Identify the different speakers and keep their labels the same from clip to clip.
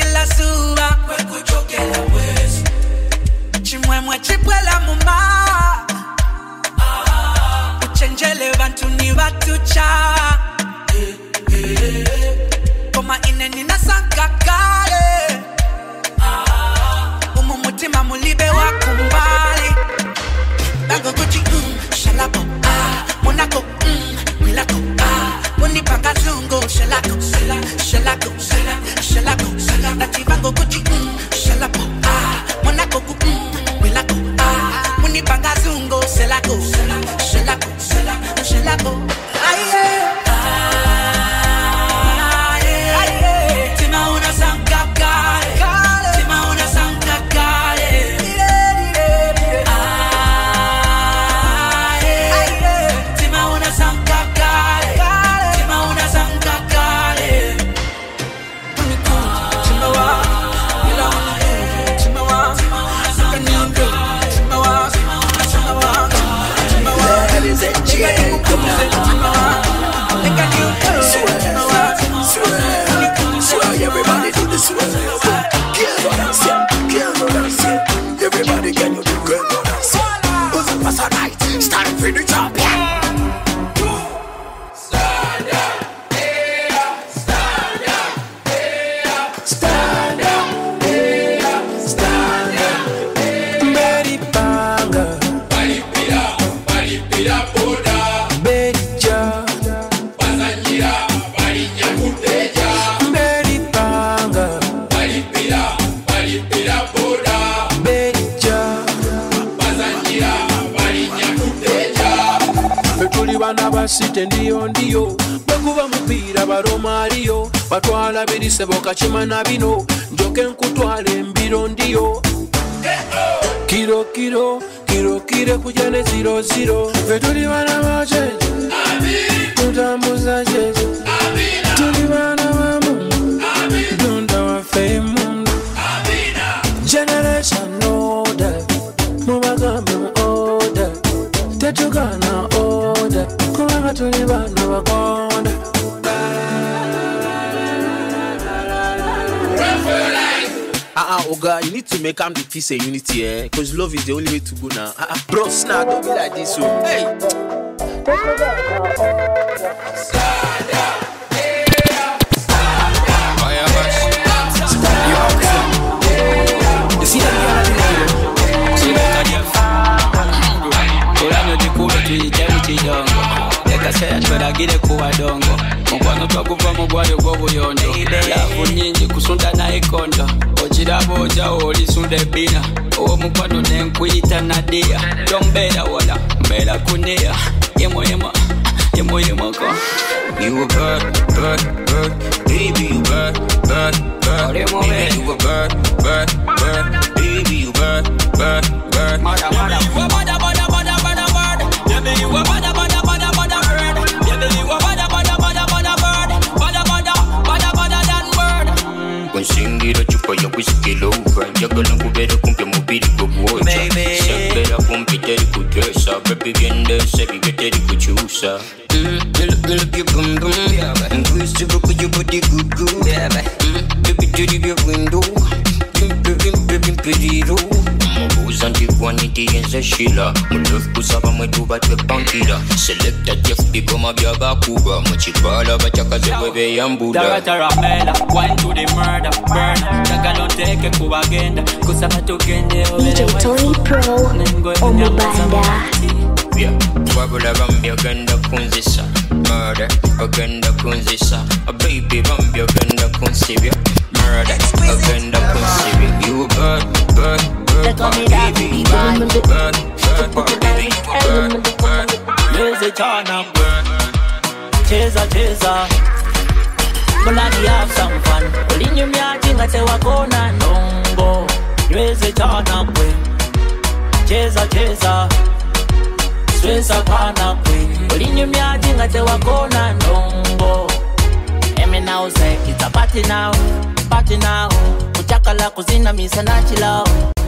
Speaker 1: kila suba kwekuchokela wezi chimwemwe chipwela muma uchenjele bantu ni batucha koma ineni nasankakale umumutima mulibe wakumbali bango kuchi shalako monako milako munipanga zungo shalako nati bango kuchi shalako monako milako munipanga zungo shalako aye
Speaker 2: Everybody do this one. Everybody can you do good dance? Who's the pass night? Stand for the champion. Stand up, hey up, stand up, hey up, stand up, hey up, stand up, hey up. Betty Banga, Body Pida, Boda, Betty Ja, Pasajira, Body Nyakuteja.
Speaker 3: Basite ndiyo bekuba mupira baromario batwala birisebo kachimana bino njoke nkutwale mbiro ndiyo kiro kujane 00 vetuli bana baje tutambuza jeje tuli bana mamu dunda wa fame generation order mubagambe order tetugana order kuma tuli bana bakonda
Speaker 4: Oga, you need to make am the peace and unity, because love is the only way to go now. Bro, nah, don't be like this, so hey.
Speaker 5: Mkwano twakuva mugwado gwobuyondo lavu nyingi kusunda na ikondo ochiraboja olisunda ebina owo mukwano nenkuyita nadia tombera wala mbera kunia yemoyemoko you a bird, baby you bird, baby you a bird, baby you bird, mother you a bird, baby you a bird, Singira chupa ya whisky lover Jagala kubera kumpe mubiri kuboja Sebera kumpe teri kutesa Baby gende sebi geteri kuchusa Look your bum bum Increase the book of your body good good Baby dirty your window Pimpiru Mubuza ndikwaniti yenze shila Mulefu kusaba mwetu batwe pankira Selecta Jeff bigoma byabakuba Muchibala bachakaze webe yambula Tara wine to the murder burn Tagalo teke kubagenda Kusaba tugende
Speaker 6: DJ Tony Pro Omubanda
Speaker 2: Yeah, wabula bambya genda kunzisa Murder, agenda kunzisa A baby bambya genda kunsibya Murder, agenda kunsibya You a bird, baby you bird, baby you a bird
Speaker 5: Music on a bird Cheza Muladi have some fun Ulinyu miyati ngate wakona nongo Music on a bird Cheza Swesa pana kwe Ulinyu miyati ngate wakona nongo Emi now say it's a party now Kuchakala kuzina misa na chilao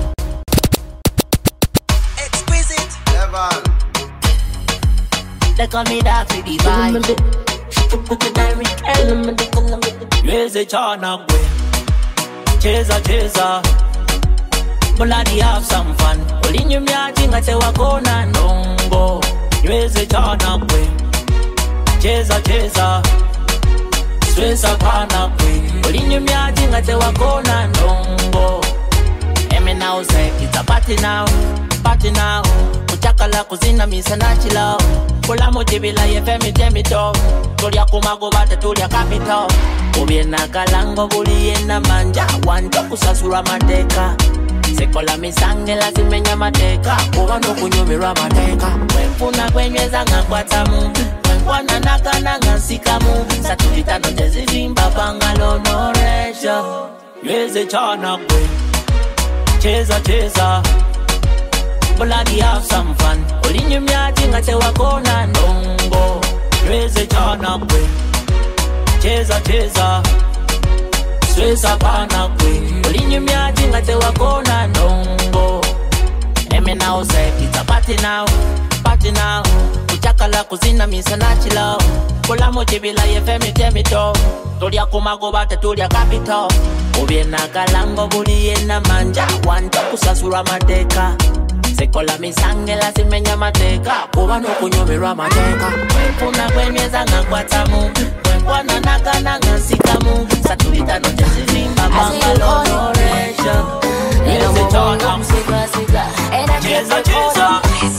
Speaker 1: Exquisite
Speaker 2: Level
Speaker 5: They call me that for the vibe Music on a way
Speaker 7: cheza cheza, bloody have some fun. Ulinyu myaji ngate wakona ndongo, nyweze chana kwe. Cheza cheza, swesa pana kwe. Ulinyu myaji ngate wakona ndongo. Eme now say it's a party now, party now. Kuchakala kuzina misa na chilao. Kula mojibila ye femi temito. Tulia kumago bate tulia kapito. Ubiena kalango buliye na manja. Wanja kusasura mateka. Sekola misange lazimenya mateka. Kuwano kunyumira mateka. Wefuna kwenyeza ngakwatamu. Wekwana nakana ngasikamu. Satulita note zivimba bangalo no resha. Yeze chana kwe. Cheza cheza, bloody have some fun. Ulinyu myaji ngate wakona ndongo, nyweze chana kwe. Cheza cheza, swesa pana kwe. Ulinyu myaji ngate wakona ndongo. Eme now say it's a party now, party now. Kuchakala kuzina misa na chilao. Kula mochibila ye femi temito. Tulia kumago bate tulia kapito. Ubiena kalango buliye na manja. Wanja kusasura mateka. Sekola misange lazimenya mateka. Kuwano kunyumira mateka. Wefuna kwenyeza ngakwatamu. Wekwana nakana ngasikamu. Satulita note zivimba bangalo no resha. Yeze chona cheza cheza.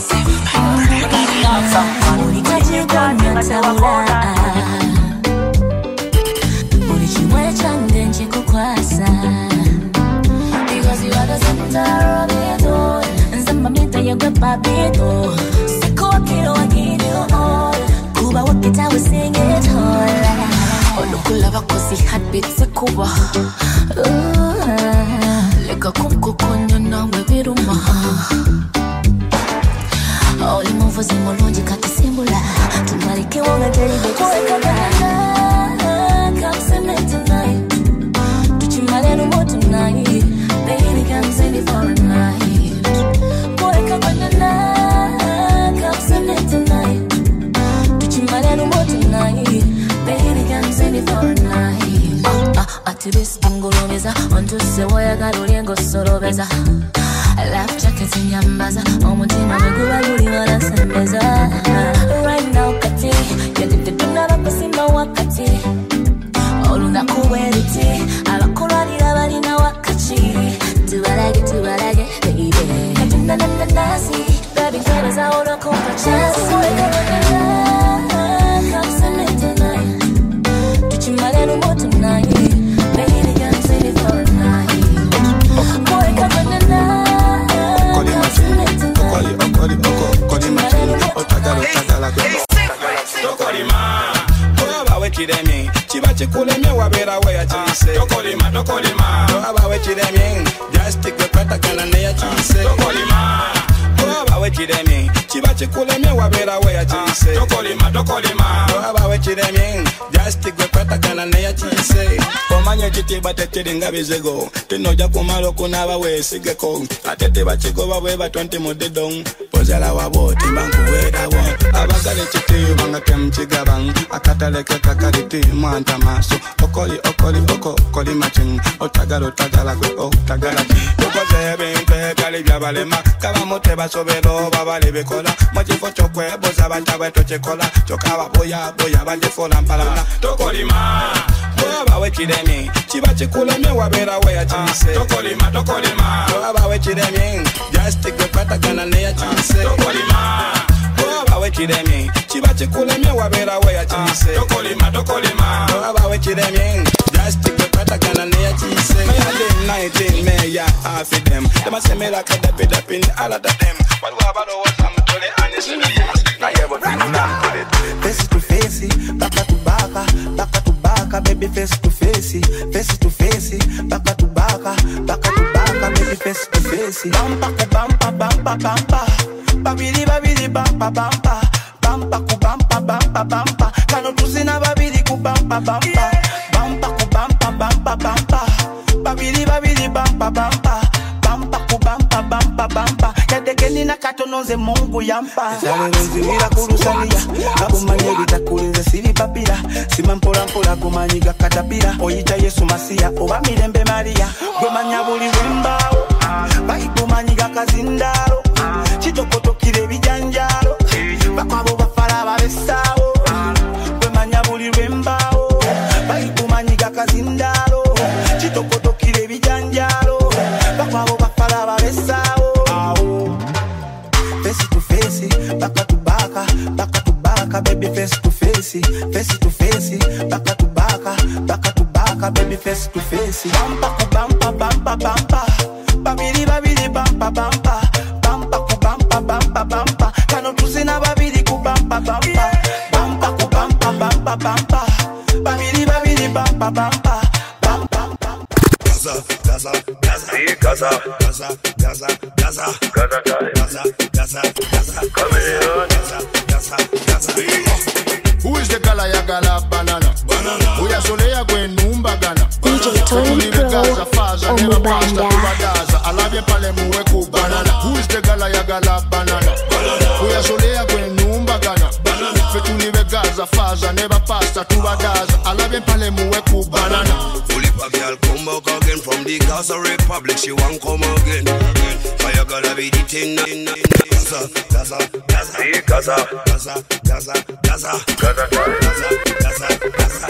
Speaker 8: Ulichimwe chande nchikukwasa Because you are the center of it all Nzamba mita yegwe papito Siku wakiro wakiro all Kuba wakita we sing it all Olukula wakosi heartbeat sikuwa Lega kumkukonya na webiruma Oli move zimolonji kati simbula Tumalike wonga jaribe kusakabana Come send it tonight Tuchimale no more tonight Baby come send it for a night Boy come on the night Come send it tonight Tuchimale no more tonight Baby come send it for a night Ati this bungulomeza Onto se waya garuliengo sorobeza Life jackets in yambaza Omutima megura yuri wana sembeza Right now kati Yadite tunara kusima wakati Oluna kuweriti Abakulwanira balina wakati Tubalage, baby Katina nanda nasi Baby kwebeza olo kumpa chasi Come send me tonight Tuchimale numo tonight Baby come send it for a night Boy come on the night
Speaker 9: Chidemi, chiba chikulemi wabera waya chise. Tokolima, toaba we chidemi, just stick the pata kanane ya chise. Tokolima, toaba we chidemi, chiba chikulemi wabera waya chise. Tokolima, toaba we chidemi, just stick the pata kanane ya chise. Komanya chiti batete nga bizego, tinoja kumalo kunaba we sigeko. Atete bachiko bawe ba 20 modedong, pozala waboti banku weda won. Abagale chiti banga kemchigabang, akataleke takariti mwanta maso. Okoli machin, otagalo kwe otagala. Yokoze bimpe kali byabalema, kaba moteba sobelo babale bekola. Machifo chokwe boza bantawe tochekola, chokaba boya banje fola mpalana. Tokolima, toaba we chidemi, chiba chikulemi wabera waya chise. Tokolima, toaba we chidemi, just stick the pata kanane ya chise. Tokolima, toaba we chidemi, chiba chikulemi wabera waya chise. Tokolima, toaba we chidemi, just stick the pata kanane ya chise. Me a day 19, me ya half of them. Them a say me like a dap in all of them. But what about the ones I'm totally honest with you? Now you ever think I'm with it?
Speaker 10: Face to face, baka to baka, baby face to face, baka to baka, baby face to face. Bampa ku bampa, babili bampa, bampa ku bampa, kano tusina babili ku bampa, bampa ku bampa, babili bampa, bampa ku bampa, yadekeni na kato nonze Mungu yampa Zalero nziwira kurusalia Nakumanye bitakulinze siri papira Sima mpola mpola kumanyiga katapira Oyita Yesu Masia oba mirembe Maria Gwemanya buli wembao Baikumanyiga kazindalo Chitokotokire bijanjalo Bakwabo bafala babesao Gwemanya buli wembao Baikumanyiga kazindalo Chitokotokire bijanjalo Bakwabo bafala babesao Face to face, baka to baka, baby face to face, baka to baka, baby face to face. Bampa ku bampa, bampa bampa, babiri babiri bampa bampa, bampa ku bampa bampa bampa, kano tusina babiri ku bampa bampa, bampa ku bampa bampa bampa, babiri babiri bampa bampa. Gaza, Gaza, Gaza, Gaza, Gaza, Gaza, Gaza, Gaza, Gaza, Cameroon, Gaza, Gaza. Who is the gala ya gala banana? Banana. Uya solea gwenumba gana.
Speaker 6: DJ Tony Pro, Omubanda.
Speaker 10: Alabye pale muwe ku banana. Who is the gala ya gala banana? Banana. Uya solea gwenumba gana. Banana. Fetuli be Gaza faza never pasta tubadaza. Alabye pale muwe ku banana.
Speaker 11: A girl come back again from the Gaza Republic. She won't come again. Fire gotta be the thing. Gaza, Gaza, Gaza, Gaza, Gaza, Gaza, Gaza, Gaza, Gaza, Gaza,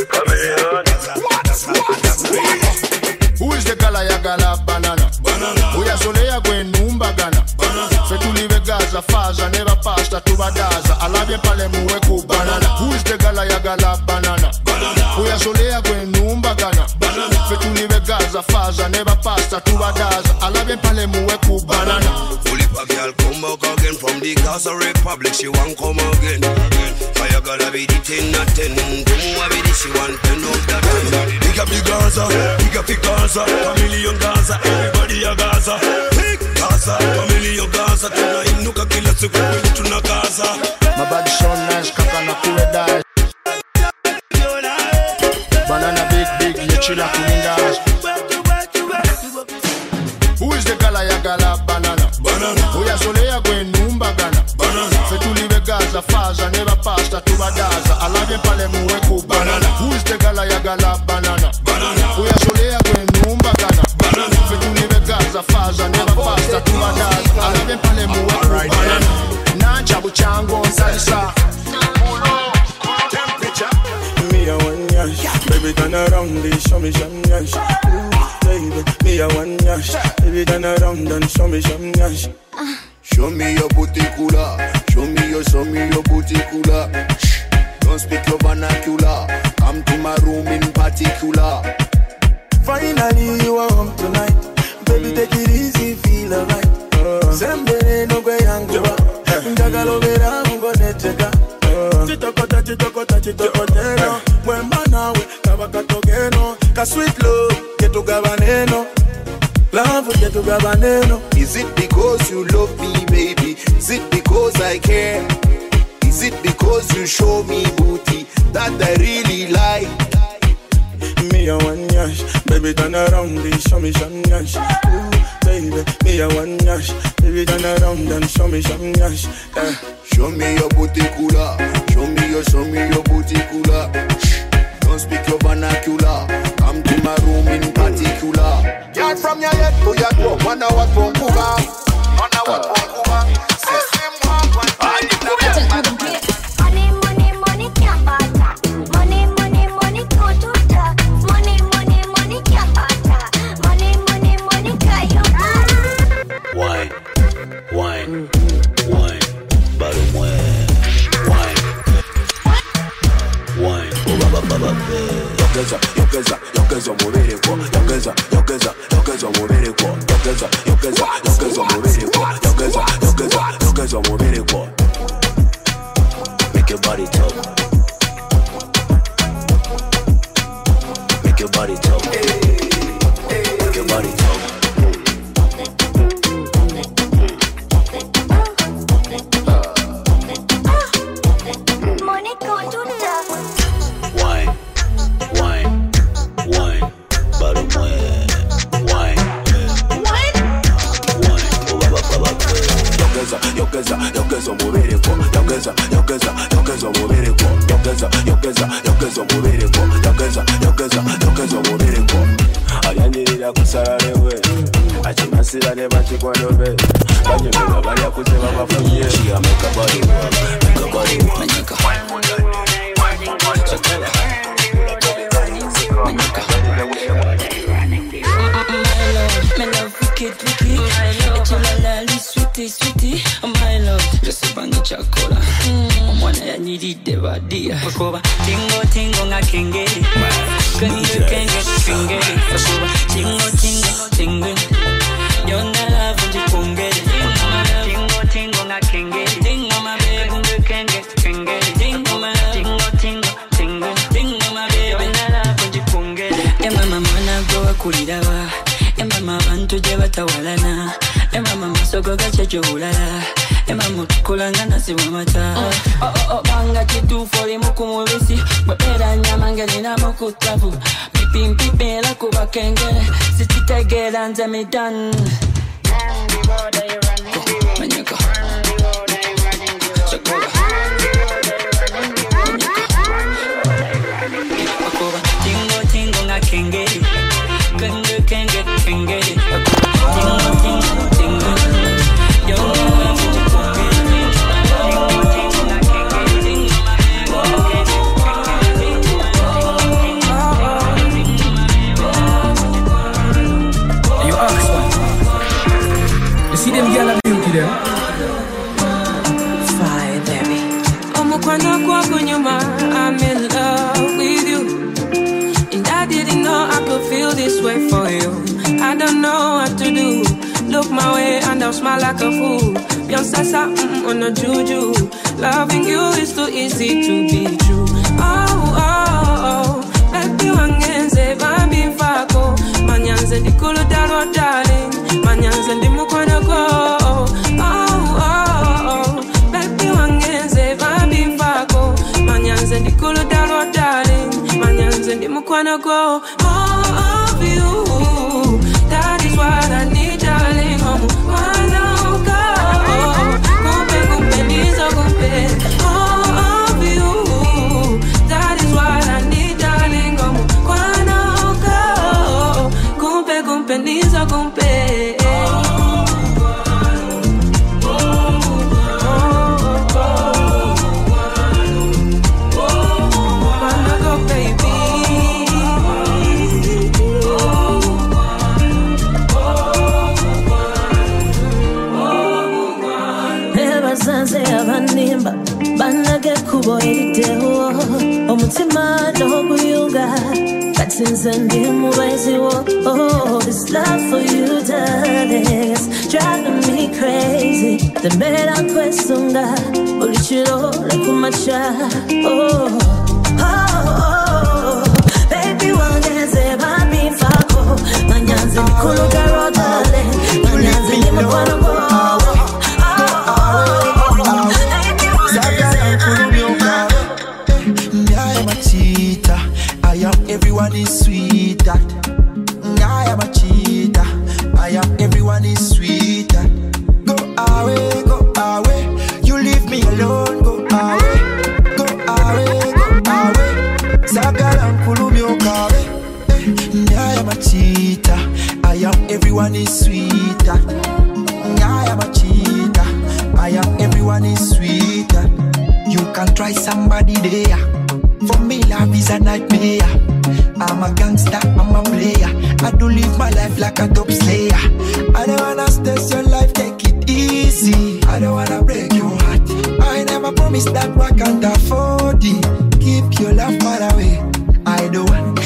Speaker 11: Gaza. Who is the gala ya gala banana? Banana. Uya solea gwenumba gana. Banana. Fetuli be Gaza faza never pasta tubadaza. Alabye pale muwe ku banana. Who is the gala ya gala banana? Banana. Uya solea gwenumba gana. Fetuli be Gaza faza never pasta tubadaza. Alabye pale muwe ku banana. Fully a girl come back again from the Gaza Republic. She won't come again. Fire gotta be the 10 not 10. Don't be the she want 10 of that 10. Big up the Gaza, big up the Gaza, a million Gaza, everybody a Gaza. Big Gaza, a million Gaza. Tonight nuka kila siku tuna Gaza.
Speaker 10: My body so nice, kaka na kuwe die. Banana big, you chilla kunindas. Who is the gala ya gala banana? Banana. Uya solea gwenumba gana. Banana. Fetuli be Gaza faza never pasta tubadaza. Alabye pale muwe ku banana. Who is the gala ya gala banana? Banana. Uya solea gwenumba gana. Banana. Fetuli be Gaza faza never pasta tubadaza. Alabye pale muwe ku banana. Nancha buchango salsa. Me a one yash, baby turn around and show me some yash. Baby, me a one yash, baby turn around and show me some yash.
Speaker 11: Show me your bouticula, show me your bouticula. Don't speak your vernacular, come to my room in particular.
Speaker 10: Finally you are home tonight, baby take it easy, feel alright. Sembere no gwe yanguwa, ndagalo vera mungo neteka. Chitokota chitokoteno, mwemba nawe kabakatogeno. Ka sweet love, ketu gabaneno. Love ketu gabaneno.
Speaker 11: Is it because you love me, baby? Is it because I care? Is it because you show me booty that I really like?
Speaker 10: Me a one yash, baby turn around and show me some yash. Baby, me a one yash, baby turn around and show me some yash.
Speaker 11: Show me your bouticula, show me your bouticula. Don't speak your vernacular, come to my room in particular. Yard from your head to your toe, wonder what from Cuba. Wonder what from Cuba. System one,
Speaker 8: Money can't buy that. Money go to that. Money can't buy that. Money can't you
Speaker 12: Wine, bottom wine.
Speaker 11: Yokeza mubere kwa, yokeza mubere kwa, yokeza mubere kwa.
Speaker 12: Make your body talk. Make your body talk. Make your body talk.
Speaker 8: Money go to that.
Speaker 12: Wine, bottom wine. yogeza umubiri ko yogeza umubiri ko yogeza umubiri ko yogeza umubiri ko ayanirira kusaralewe achimasira ne bachikwanobe banyemera baya kuzeba bafunye ya make a body manyika
Speaker 13: my love wicked echilala sweetie my love jesibanga chakora omwana yanyiridde badia okoba tingo nga kengeri kenge okoba tingo yona love njikongere tingo nga kengeri tingo mabebe kenge tingo my baby yona love njikongere mama mwana go kulirawa mama bantu je batawalana mama masogo gachecho ulala mama tukulanga nasibu mata banga kitu fori mukumubisi bapera nyama ngelina mukutavu pipi la kuba kengere sichitegera nze midan manyaka chakola akoba tingo nga kengeri kenge tingo yo
Speaker 3: see them girl beauty them
Speaker 13: fire baby omukwana kwako nyuma I'm in love with you and I didn't know I could feel this way for you. I don't know what to do. Look my way and I'll smile like a fool. Beyonce on a juju. Loving you is too easy to be true. Oh, baby wangenze baby fako. Manyanze dikulu dalo darling. Manyanze ndimukwana go. Oh, baby wangenze baby fako. Manyanze dikulu dalo darling. Manyanze ndimukwana go. More of you. That is what I need, darling. Wanna go. Kumpe nizo kumpe. More of you. That is what I need, darling. Wanna go. Kumpe nizo kumpe. Banage kubo editeho omutima n'oguyuga katsinze ndi mubazi wo this love for you darling is driving me crazy the mera kwesunga ulichiro lekumacha baby wangeze babi fako manyanze nikuluga rodale manyanze nimukwana go
Speaker 10: everyone is sweet that I am a cheater. I am everyone is sweet that go away. You leave me alone, go away. Sagaran kulumi okawe. I am a cheater. I am everyone is sweet that I am a cheater. I am everyone is sweet that you can try somebody there. For me, love is a nightmare. I'm a gangster, I'm a player. I do live my life like a dope slayer. I don't wanna stress your life, take it easy. I don't wanna break your heart. I never promised that I can't afford it. Keep your love far away. I don't want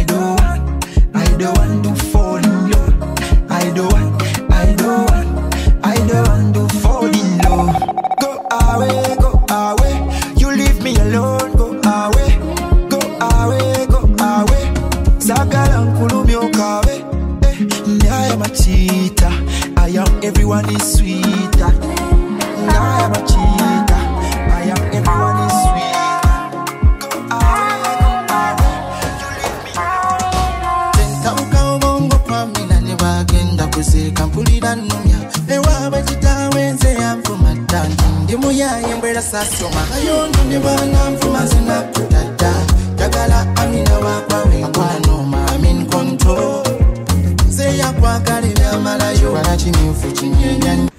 Speaker 10: to fall in love. I don't want to fall in love. Go away. You leave me alone, go away. Sagaran kulumi okawe. I am a cheater. I am everyone is sweet. I am a cheater. I am everyone is sweet. Go away. Tenta ukawongo pamina ne bagenda kuzeka mpulira nnomya. Ewa bajita wenze yamfuma tandi. Ndimu ya yembera sasoma ayondo ne bana mfuma zina kutata jagala amina wakwawe akwano I'm in control say ya kwa kale na malayo barachi ni fuchi nyenya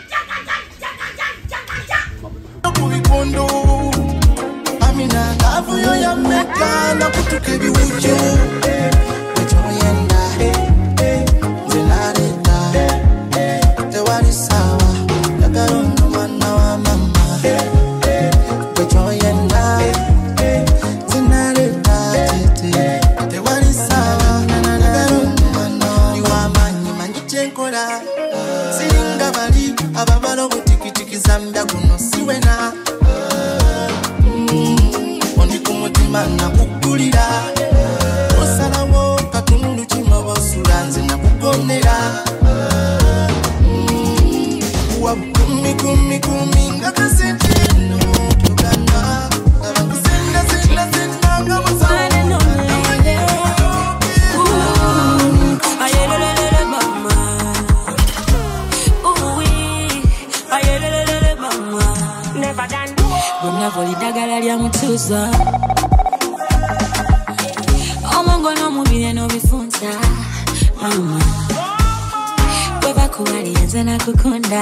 Speaker 10: kubikondo amina kavu yo ya meka na kutuke biwujo wetoyenda zenareta tewali sawa yagarondo mwana wa mama wetoyenda zenareta tete tewali sawa yagarondo mwana wa mama manjichenkola siringa bali ababalo kutikitiki zambia kuno siwena ondi kumutima nakukulira osalawo katundu kino bosula nze nakugonera wa kumi nga kasenteno tugana abakusenda senda nga musana
Speaker 8: ayelelele mama ayelelele mama never done gonna volidagala lya mutuza omongo no mubire no bifunza mama baba kuwali yenze nakukunda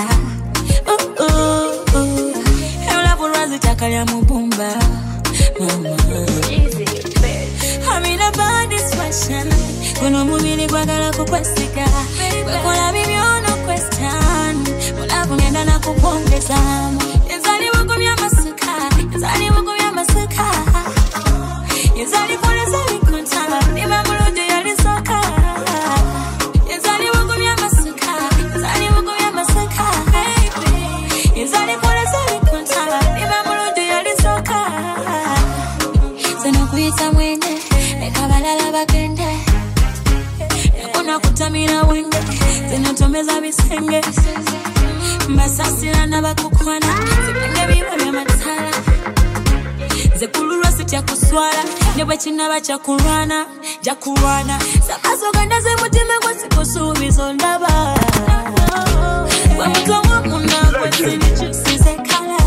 Speaker 8: elabu razi takalya mubumba mama I'm in a bad situation kuno mubiri gwagala kukwesiga wekola bibyo no question mulavu ngenda nakupongeza yenzali wagumya masuka yenzali wagumya masuka yenzali poleza likuntala nima muludu yalisoka yenzali wagumya masuka yenzali wagumya masuka yenzali poleza likuntala nima muludu yalisoka zeno kuita mwende ekabalala bagende yakuna kutamira wenge zeno tomeza bisenge mbasasira nabakukwana zipenge biwe byamatala zekululwa sitya kuswala nebwe kinaba kyakulwana jakulwana sakazoganda zemutima gwesikusuubiza ndaba gwe mutwe wamuna gwesinikyusize kala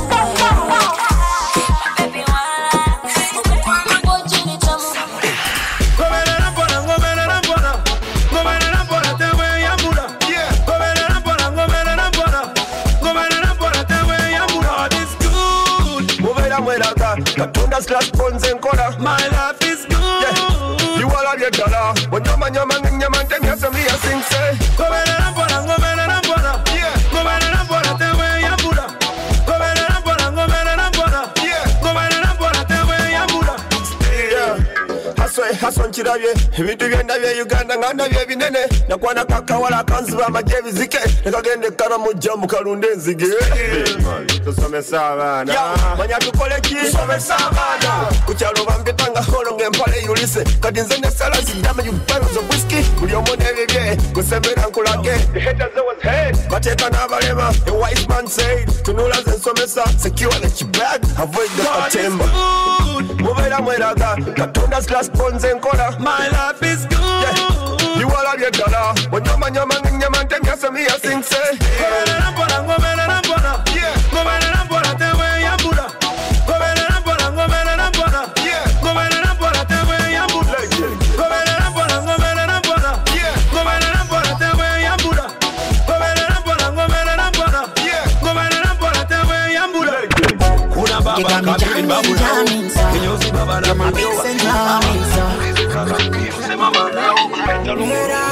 Speaker 14: Katunda's last bones and color. My life is good. Yeah. You all have your dollar. When you're man, them you some me a sing say. Go better than Bola, go better than Bola. Yeah. Go better than Bola, tell where you Buddha. Go better than Bola, go better than Bola. Yeah. Go better than Bola, tell where you Buddha. Yeah. Hasson chirabye. Ibintu byenda bye Uganda nganda bye binene. Nakwana kakawala kanziba amajebi zike. Nekagende kana mujja mu kalunde nzige. Tusomesa abana manya tukole ki tusomesa abana kukyalo bampitanga holo ngempale yulise kati nze ne salasi dama you bottles of whiskey buli omone bibye kusembera nkulage the haters was hate bateka n'abalema a wise man said tunula ze nsomesa secure the bag avoid the atemba mubera mweraga katonda's last bones enkola my life is good yeah. You all have your dollar when nyama them you say me a sing say ngomela nambona yeah ngomela nambona tewe ya Buddha ngomela nambona yeah ngomela nambona tewe ya Buddha ngomela nambona yeah ngomela nambona tewe ya Buddha ngomela nambona yeah ngomela nambona tewe ya Buddha kuna baba kabili babu kinyozi baba na mami sema mama upenda lumera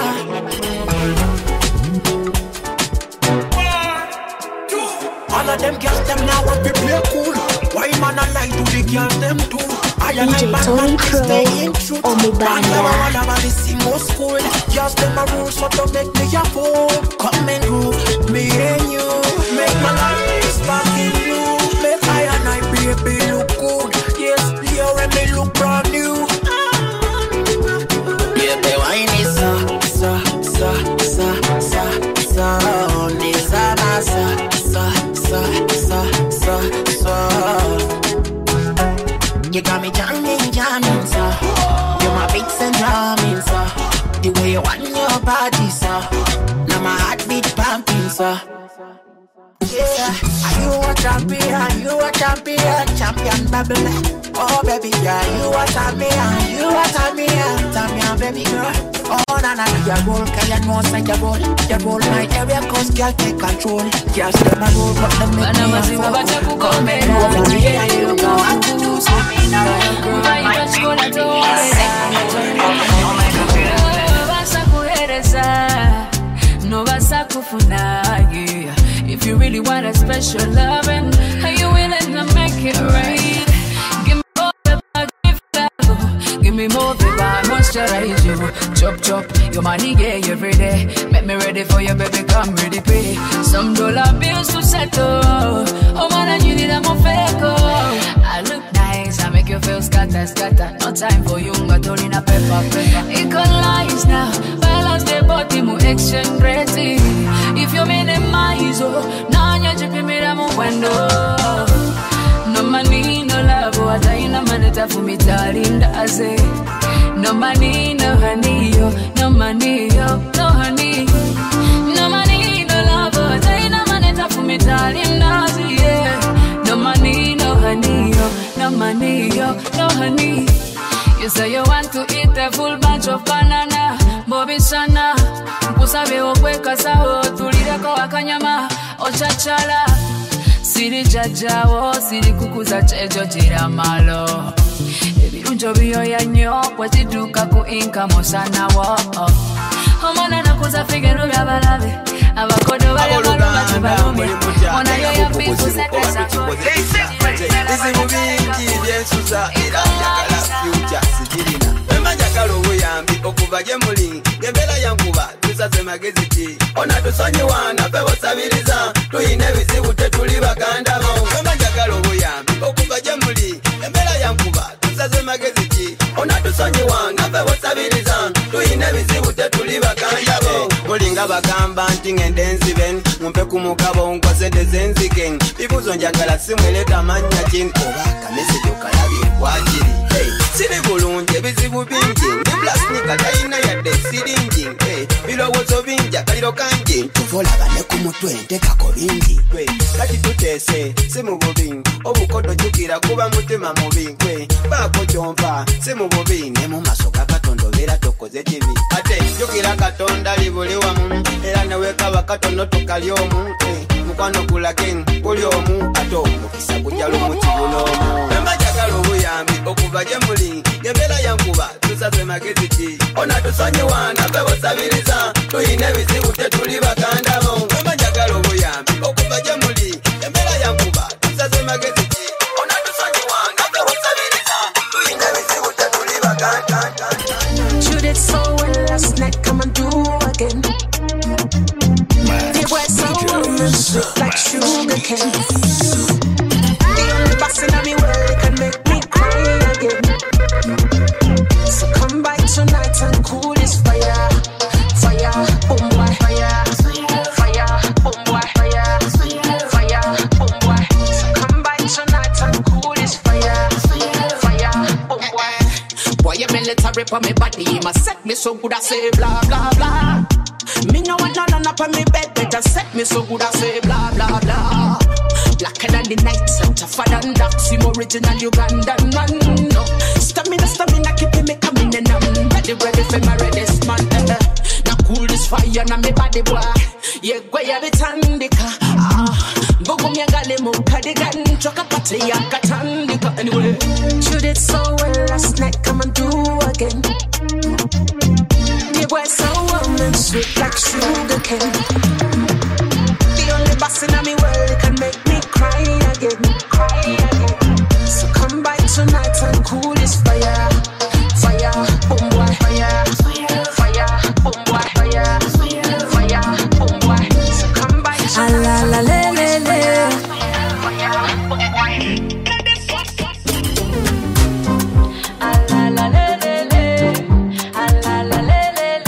Speaker 14: all of them girls, them now want to play cool. Why man a lie to the girls, them too? I am
Speaker 6: DJ Tony Pro, Omubanda.
Speaker 1: All about the same old school. Girls, them a rule, so don't make me a fool. Come and groove, me and you. Make my life sparking blue. Make I and I baby look good. Yes, you and me look brand new. Yeah, the wine is on this you got me jamming, sir. You're my big and drumming, sir. The way you want your body, sir. Now my heart beat pumping, sir. Yeah, you a champion, champion bubble. Oh baby girl, you a champion, baby girl. Oh na na, your role, 'cause you know say your role my area, 'cause girl take control. Girl step my role, but them make me a fool. Come and over here, you know I do something now.
Speaker 15: No vas a kufuna, yeah. If you really want a special loving, are you willing to make it right? Give me more, give me more, baby, I moisturize you. Chop, chop, your money gay every day. Make me ready for you, baby, come ready, pay. Some dollar bills to settle. Oh man, I need a more fake. I look nice, I make you feel scatter. No time for you, but only a pepper. Equalize now, balance the body, mu exchange rate. If you minimize, now you're dripping me down window. No money, no love, what I know, man, it's for me, darling, that's it. No money, no honey, no money, no honey. No money, no love, what I know, man, it's for me, darling, that's it. Yeah. No money, no honey, no money, no honey. You say you want to eat a full bunch of banana, Bobby Sana. Kusabe okweka saho, tulireko wakanyama, ochachala. Siri jajawo, siri kukuza chejo jira malo. Ebirunjo biyo ya nyo, kwetiduka ku inka mosana wo. Omana nakuza figeno bya balabe, abakodo bali maluma tubalume. Ona yo ya piku sekesa.
Speaker 16: Isi mubingi byensuza era njagala future sigirina. Wema njagala obuyambi okuva gye muli, ng'embeera yankuba tusaze magezi ki. Ona tusonyiwa naffe bosabiriza, tuyina ebizibu tetuli baganda bo. Wema njagala obuyambi okuva gye muli, ng'embeera yankuba tusaze magezi ki. Ona tusonyiwa naffe bosabiriza, tuyina ebizibu tetuli baganda bo. Mulinga bagamba nti ngende nziben, mumpe ku mugabo nkoze ntezenzike. Bibuzo njagala simweleta manya kin oba kamesedi okalabye kwakiri. Siri bulungi ebizibu bingi, ndi plastika talina yadde siringi. Birowoozo bingi akaliro kangi, tuvolaba ne ku mutwe ntekako bingi. Kati tuteese si mu bubi, obukodo jjukira kuba mutima mubi. Baako kyonva si mu bubi, ne mu maaso ga Katonda obeera tokoze kibi. Ate jjukira Katonda ali buli wamu, era newe kaba katono tukali omu. Mukwano kulage buli omu, ate omukisa gujja lumu kibulomu. Wema njagala obuyambi okuva gye muli, ng'embeera yankuba tusaze magezi ki. Ona tusonyiwa naffe bosabiriza, tuyina ebizibu tetuli baganda bo. Wema njagala obuyambi okuva gye muli, ng'embeera yankuba tusaze magezi ki. Ona tusonyiwa naffe bosabiriza, tuyina ebizibu tetuli baganda.
Speaker 17: You did so well last night, come and do again. You were so warm, sweet like sugar cane. The only person in the world can make me cry again. So come by tonight and cool this fire. Fire, boom boy, fire. Fire, boom boy, fire. Fire, boom boy. So come by tonight and cool this fire. Fire, boom boy. Boy, you military for me body, you must set me so good I say blah blah blah. Me no want none up on me bed, better set me so good I say blah blah blah. Blacker than the night, tougher than that, seem original Ugandan man. No, stamina, keeping me coming and I'm ready for my reddest man. Now cool this fire na me body boy. Yeah, go ya bitandika. Bogo mi agale mo kadigan, choka pati ya katandika. Anyway, you did so well last night, come and do again. You were so warm and sweet like sugar cane. The only boss in my world can make me cry again. So come by tonight and cool this fire. Fire, boom boy, fire. Fire, boom boy, fire. Fire, boom boy. So come by tonight. La la la la la. Fire, boom boy. La la la la la. La la la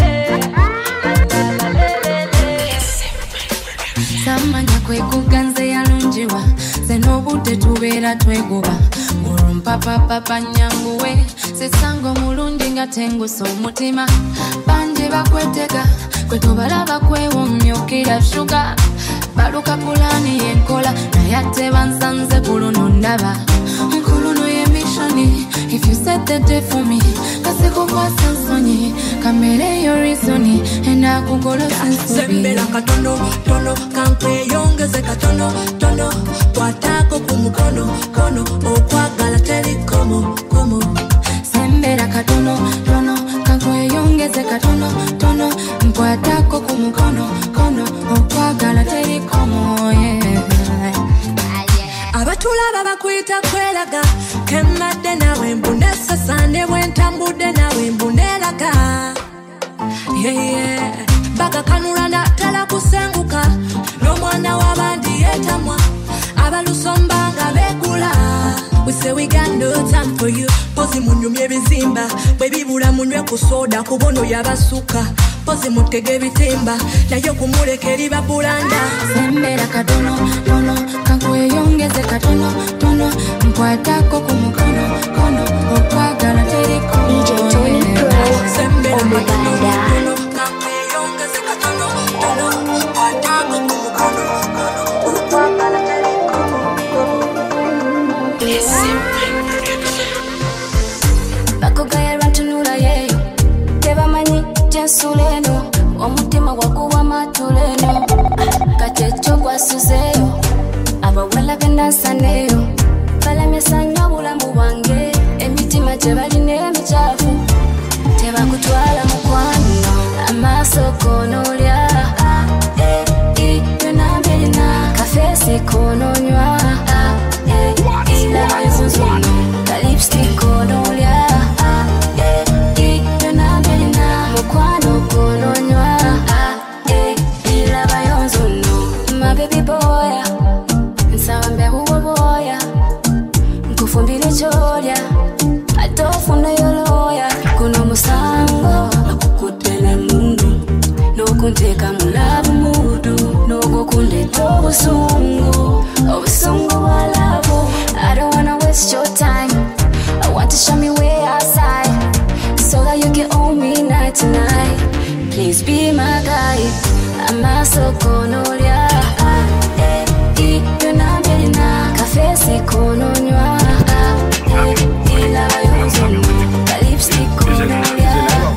Speaker 17: la.
Speaker 15: Samanya kwekuganze yalungiwa senobudde tubeera twegoba mulumpa papa nyanguwe sesango mulungi nga tengusa omutima bangi bakwetega kwe tubalaba kwewomyukira shuga
Speaker 8: baluka pulani yenkola nayate bansanze kuluno ndaba kuluno ye missioni. If you set the day for me kaseko kwa sansoni kamere yo reasoni enda kugolo sansoni
Speaker 17: sembela katono tono kanke yongeze katono tono kwatako kumukono kono okwagala teli komo
Speaker 8: sembela katono tono kanke yongeze katono tono kwatako kumukono kono okwagala teli komo
Speaker 17: abatulaba bakwita kwelaga kemadde nawe mbunesa sande bwentambudde nawe mbunelaga bakakanula natala kusenguka n'omwana w'abandi yetamwa abalusomba nga begula. We say we got no time for you. Pozi munyumye ebizimba bwe bibula munywe ku soda kubono yabasuka pozi mutege ebitimba nayo kumuleka eriba bulanda
Speaker 8: sembera katono tono kankwe yongeze katono tono nkwatako kumukono kono okwagala teriko
Speaker 6: DJ Tony Pro
Speaker 17: sembera katono tono kankwe yongeze katono tono nkwatako kumukono kono okwagala teriko
Speaker 8: bakugaya lwatunula yeyo tebamanyi jensuleno omutima gwakuwa matuleno katecho gwasuzeyo abawala bendansaneyo balamyesanya obulamu bwange emitima gyebalina emicafu tebakutwala mukwano amaaso konolya yonambirina kafesi kononywa ilabayonzono kalipstick konolya yonambirina mukwano kononywa ilabayonzono mabebi boya nsawambe buwoboya nkufumbire kyolya atofuna yoloya kuno musango nakukutele mundu nokunteka mulabu mudu nokukundeta obusungu bwalabu. I don't wanna waste your time. I want to show me way outside so that you can own me night to night. Please be my guide. I'm not so konolya yonambirina kafesi kononywa ilabayonzono kalipstick konolya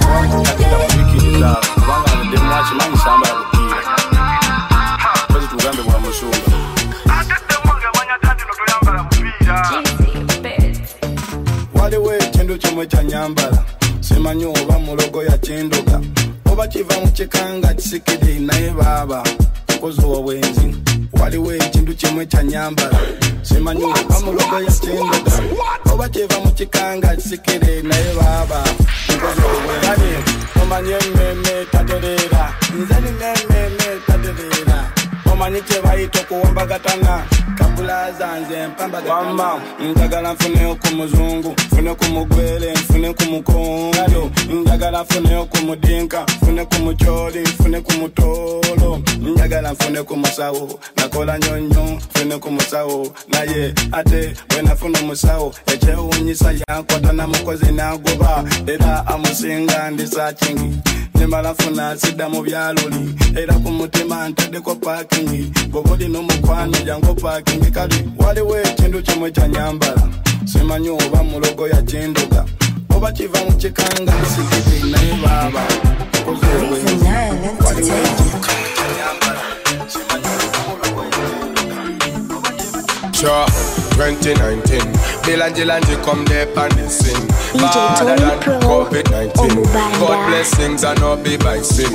Speaker 9: waliwo ekintu kimwe kya nyambala simanyi oba mulogo yakinduga oba kiva mu kikanga kisikiri naye baaba kozi obwenzi. Waliwo ekintu kimwe kya nyambala simanyi oba mulogo yakinduga oba kiva mu kikanga kisikiri naye baaba kozi obwenzi. Omanye mmemme taterera nze ni mmemme taterera omanyi kyebayita okuwombagatana kabula zanze mpambagama njagala nfune ku muzungu nfune ku mugwere nfune ku mukongo njagala nfune ku mudinka nfune ku mucyoli nfune ku mutolo njagala nfune ku musawo nakola nyonyo nfune ku musawo naye ate bwe nafuna omusawo ekyewuunyisa yankwata na mukozi nagoba era amusinga ndi sakingi nimala funa sida mu byaloli era ku mutima ntaddeko parking bobodi n'omukwano jangu parking kali waliwo ekintu kimwe kya nyambala simanyi oba mulogo yakinduga oba kiva mu kikanga kisikiti naye baaba kozi obwenzi. Waliwo ekintu kya nyambala simanyi oba mulogo yakinduga
Speaker 18: 2019, Bilanji come there and they sing. Father than COVID-19, God blessings and not be by sin.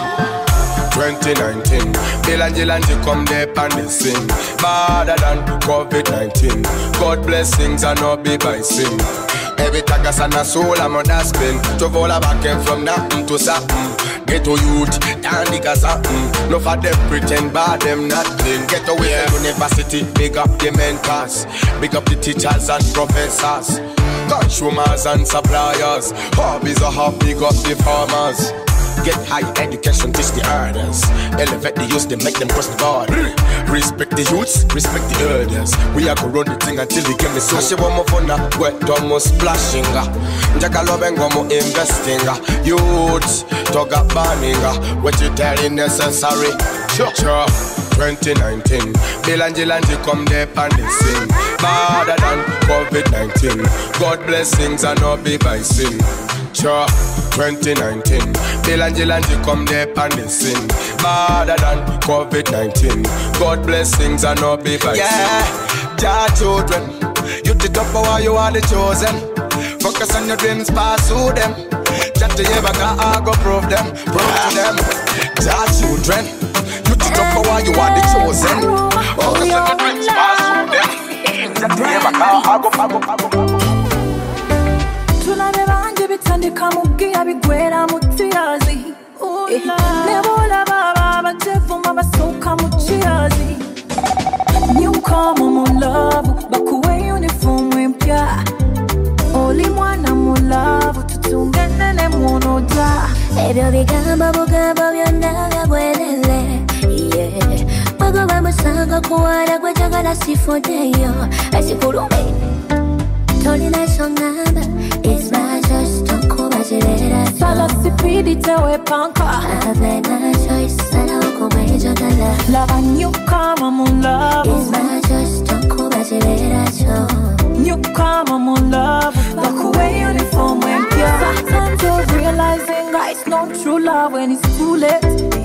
Speaker 18: 2019, Bilanji come there and they sing. Father than COVID-19, God blessings and not be by sin. Every tagas and a soul I'm on that spin. To vola back and from nothing to something. Get to youth, and niggas something. No for them pretend bad, them not clean. Get away from university, big up the mentors. Big up the teachers and professors. Consumers and suppliers. Hobbies are how big up the farmers. Get high education, teach the elders. Elevate the youth, they make them cross the border. Respect the youths, respect the elders. We are going to run the thing until they get me so. She want more fun, wet almost splashing. Jacka loving, one more investing. Youths, talk up banning. What you telling necessary? Sure. 2019. Bill and Jill and G come there and they sing. Harder than COVID-19. God blessings and not be by sin. Sure, 2019. Bill and Jill and G come there and they sing. Harder than COVID-19. God blessings and not be by sin.
Speaker 9: Yeah, Jah children, you the top power, you are the chosen. Focus on your dreams, pursue them. Chat to you, but I go prove them, prove to them. Jah children, you the top power, you are the chosen. Focus on your dreams, pursue them. Chat to you, but I go.
Speaker 8: Tulane banje bitandika mugiya bigwera mutiyazi. Nebola baba batevuma basoka muchiyazi. Newcomer mu love, bakuwe uniform mpya. Oli mwana mu love, tutungane ne munoda.
Speaker 19: Ebyo bigamba bugamba byonna byabwerere. Yeah, bagoba musanga kuwala gwejagala sifodeyo. Esikulume tolina shongamba. It's my choice to kubajirera.
Speaker 8: Sala sipidi tewe panka.
Speaker 19: I've made my choice. Sala ukumejagala.
Speaker 8: Lava newcomer mu love.
Speaker 19: It's my choice to kubajirera cho.
Speaker 8: Newcomer mu love. Bakuwe uniform mpya. Sometimes you're realizing it's not true love when it's too late.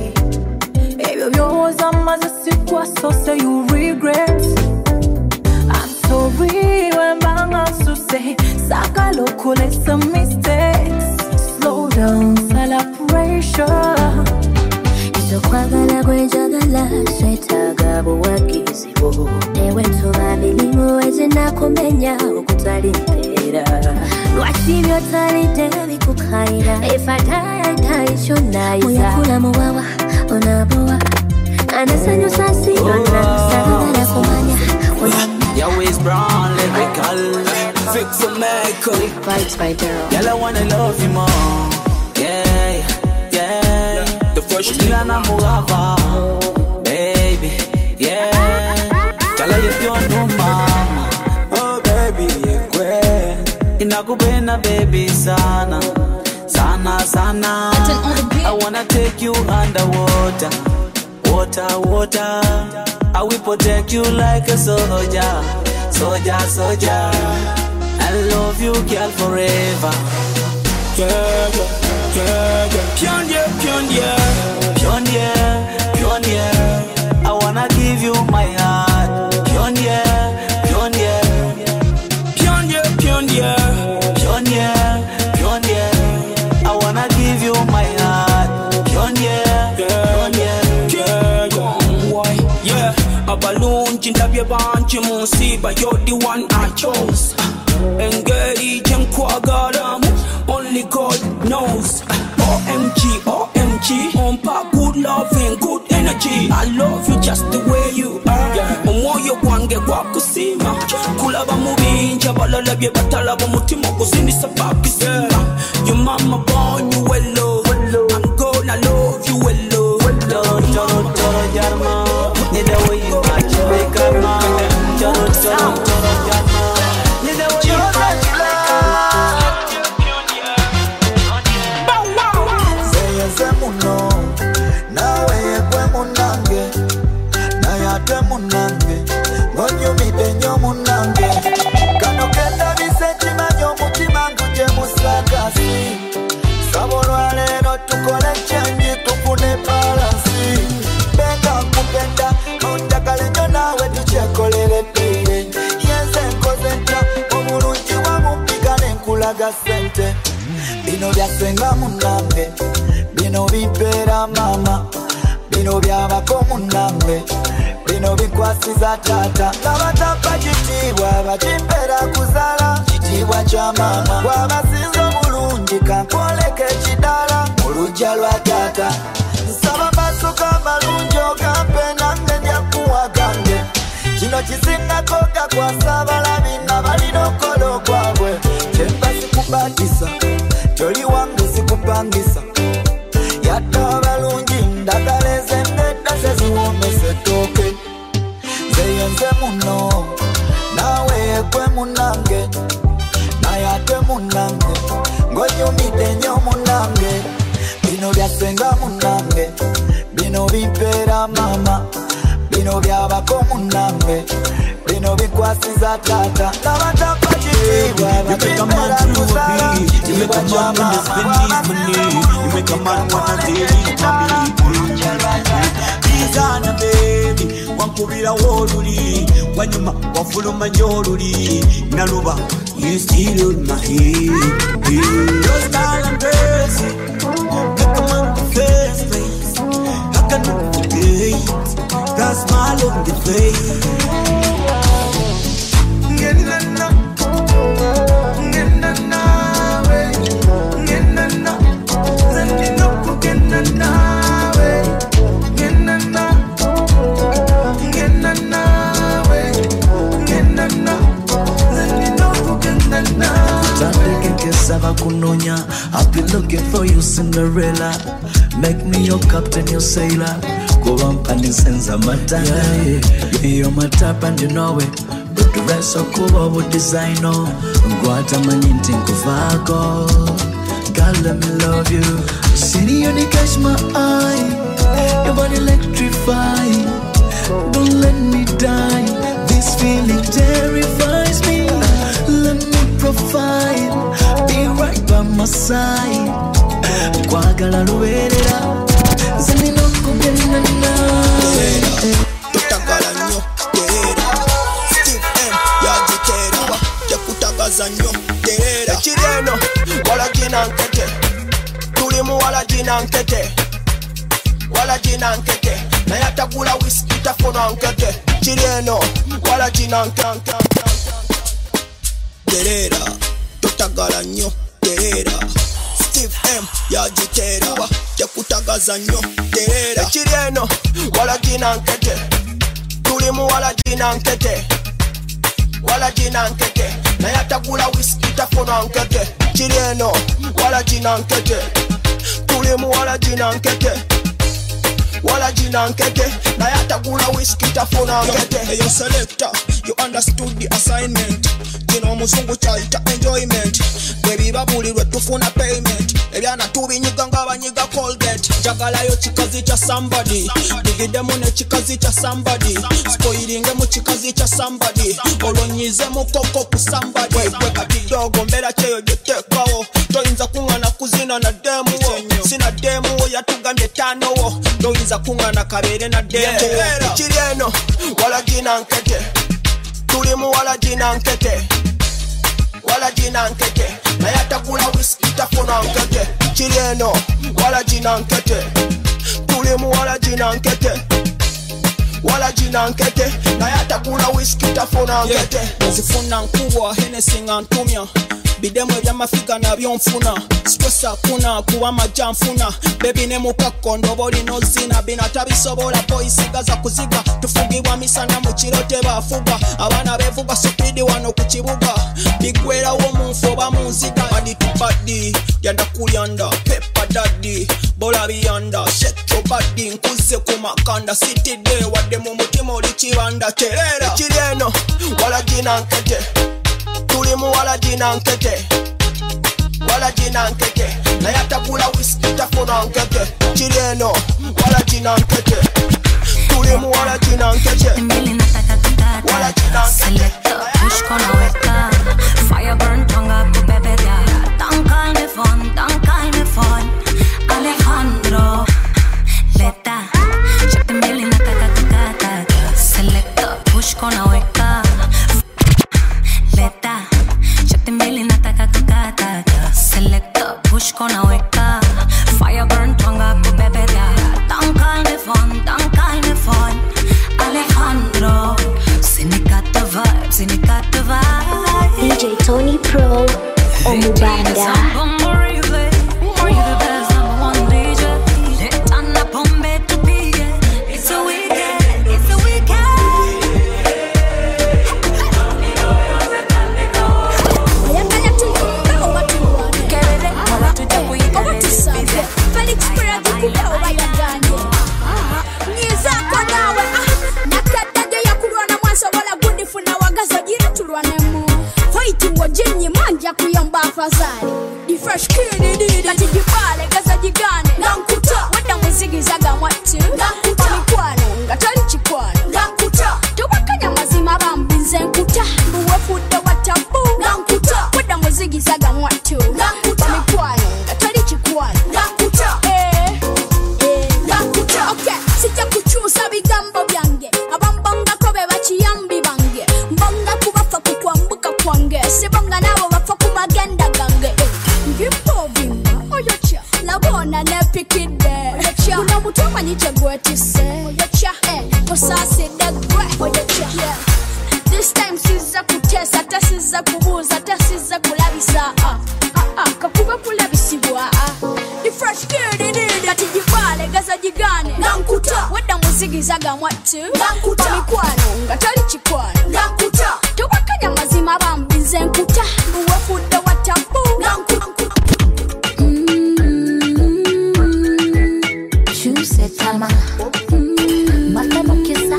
Speaker 8: Ebyo byoza maze sikwa so say you regret. I'm sorry when banga to say Sakalo kule some mistakes. Slow down, celebration.
Speaker 19: Iso kwagala gwejagala swetaga buwagizibu. Ewe ntuba milimu weze nakumenya okutali mpera. Lwaki byotalidde bikukaira. If I die shonaiza. Uyakula muwawa onabowa. Anasanyusa siyona sagala kumanya.
Speaker 7: Your waist brown, lyrical. Fix a make
Speaker 8: Big Bites by Daryl.
Speaker 7: Girl, I wanna love you more. Yeah, yeah. The first thing I know, baby. Yeah. Girl, if you know mama, oh baby, yeah. Inakupenda baby sana, sana, sana. I wanna take you underwater, water. I will protect you like a soldier. I love you, girl, forever. Yeah. Pioneer. I wanna give you my heart. Pioneer. I wanna give you my heart. Pioneer. A balloon, chintabye banchi musiba, you're the one I chose. Engage and kwagaramu, only God knows. OMG, on pa good loving, good energy. I love you just the way you are. Omoyo kwange kwa kusima, kulaba mubinja balalabye batalaba mutima kusinisa bakisima. Your mama born you well, I'm gonna love you well. Toro jarma. Need the way you match make a man. Toro jarma. Need the way you match like a man.
Speaker 10: Say muno, nawe yekwe munange, na yate munange, ngonyo midenyo munange. Kano kenda bisechi manyo mutima nguje musakasi. Saborwa lero tukole change tufune balansi. Benga kupenda, untakale nyo nawe tuchekolele pire. Yenze nkozenta, omulungi wa mupigane nkulaga sente. Bino byasenga munange, bino bipera mama. Bino byabako munange, bino bikwasiza tata. Nabatapa chitibwa, bachimpera kuzala. Chitibwa cha mama, wabasinzo mulungi kankoleke chidala. Mulujja lwa tata. Nsaba basuka malunjo kampe nange nyakuwa gange. Kino kisinga koka kwa sabala bina balino kolo kwabwe. Chemba sikubadisa, joli wangu sikupangisa. Yata balungi ndagaleze ndeta seziwomese toke. Zeyenze muno, nawe yekwe munange. Na yate munange, ngonyumide nyo munange. Bino byasenga munange, bino bipera mama.
Speaker 20: bino byabako munange bino bikwasiza tata labatapa chitibwa bakemera kusala
Speaker 21: you make a man in this beneath me you make a man wanna delete me Izana baby wankubira woluli wanyuma wafuluma njoluli naluba you still on my head your style and dress make a man face face how can you forget that smile on the face
Speaker 22: I've been looking for you, Cinderella. Make me your captain, your sailor. Go on, and sense of my time. Yeah, you're my type, and you know it. But the rest of Cuba would design on. Guatamanin think of Vago. God, let me love you. City, you catch my eye. Your body electrified. Don't let me die. This feeling terrifies me. Let me provide. Be right by my side. Kwagala luberera. Zanino kugenda nawe.
Speaker 9: Tutagala nyo terera. Steve M yagitera. Yakutagaza nyo terera. Ekireno wala jina nkete. Tulimu wala jina nkete. Wala jina nkete. Na yatagula whisky tafuna nkete. Kireno wala jina nkete. Terera. Tutagala nyo terera. Steve M yagitera. Yakutagaza nyo terera. Ekireno wala jina nkete. Tulimu wala jina nkete. Wala jina nkete. Na yatagula whisky tafuna nkete. Kireno wala jina nkete. Tulimu wala jina nkete. Wala jina nkete. Na yatagula whisky tafuna nkete. Hey yo selector, you understood the assignment. Kino muzungu chaita enjoyment. Baby babulirwe tufuna payment. Ebyana tubinyiga ngabanyiga Colgate. Jagala yo chikazi cha somebody. Digide mune chikazi cha somebody. Spoilinge mu chikazi cha somebody. Olonyize mu koko ku somebody. Weka kidogo mbera cheyo jetekawo. Toyinza kungana kuzina na demu wo. Sina demu wo yatugambye tano wo. Toyinza kungana kabere na demu wo. Kireno wala jina nkete. Tulimu wala jina nkete. Wala jina nkete. Na yatagula whisky tafuna nkete. Kireno wala jina nkete. Tulimu wala jina nkete. Wala jina nkete. Na yatagula whisky tafuna nkete. Nzifuna nkubwa Hennessy ntumya. Bidemo bya mafiga na byonfuna. Stressa kuna kuwa majamfuna. Baby ne mukakondo boli no zina binata bisobola boys gaza kuziga. Tufugibwa misana mu kirote bafuga. Abana bevuga speed wano ku kibuga. Bigwera wo munfo ba munziga. Badi to badi yanda kulyanda pepper daddy. Bola biyanda shake your body nkuze ku makanda. City day wadde mu mutima oli kibanda terera. Kireno wala jina nkete. Tulimu wala jina nkete. Wala jina nkete. Na yatagula whisky tafuna nkete. Kireno wala jina nkete. Tulimu wala jina nkete. Wala jina nkete.
Speaker 8: Selector, push kona weka. Fire burn tonga kubebeda. Don't call me fun, don't call me fun. Alejandro Leta. Check the milli nataka kukata. Selector, push kona weka. Leta. Check the milli nataka kukata. Selector, push kona weka. Fire burn tonga kubebeda. Don't call me fun, don't call me fun. Alejandro, Sinikata vibe, Sinikata vibe.
Speaker 6: DJ Tony Pro, Omubanda.
Speaker 8: It's a weekend, it's a weekend.
Speaker 23: Felix Pereira kulewa bayaganye. Niza kwa nawe nakadade ya kulwana mwanzo wala gundi funa wagazo jira tulwanemu. Fighting wajenye manja kuyamba afazali. The fresh kid did ati jibale gaza jigane. Nankuta wada muzigi zaga mwatu. Nankuta mikwano ngatali chikwano. Oyede Kuna mutuma niche gwetise Oyecha Kosasi degwe Oyecha This time siza kutesa Ata siza kubuza Ata siza kulabisa Kakuba kulabisibwa The fresh kid in it Ati jibale gaza jigane Nankuta Weda muzigi zaga mwatu Nankuta Pamikwano Ngatali chikwano Nankuta Tubakanya mazima bambize nkuta Uwefuda watabu Nankuta
Speaker 8: Choose tama Matamo kisa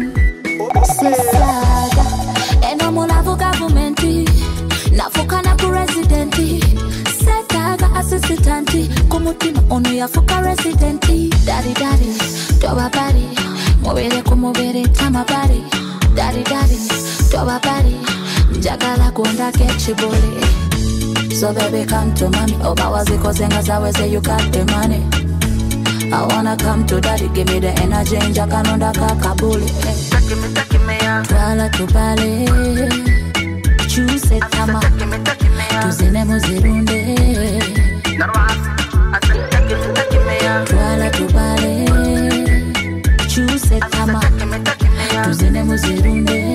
Speaker 8: Sisaga Eno molavu governmenti Nafuka na ku residenti Setaga assistanti Kumutima ono ya fuka residenti Daddy daddy Doba bari Mobere kumobere tama bari Daddy daddy Doba bari Njagala kuenda kechibole So baby come to mommy Oba waziko zenga zawe say you got the money I wanna come to daddy, give me the energy, njakanonda kakabuli Twala tubale, chuse tama Tuzine muzirunde Twala tubale, chuse tama Tuzine muzirunde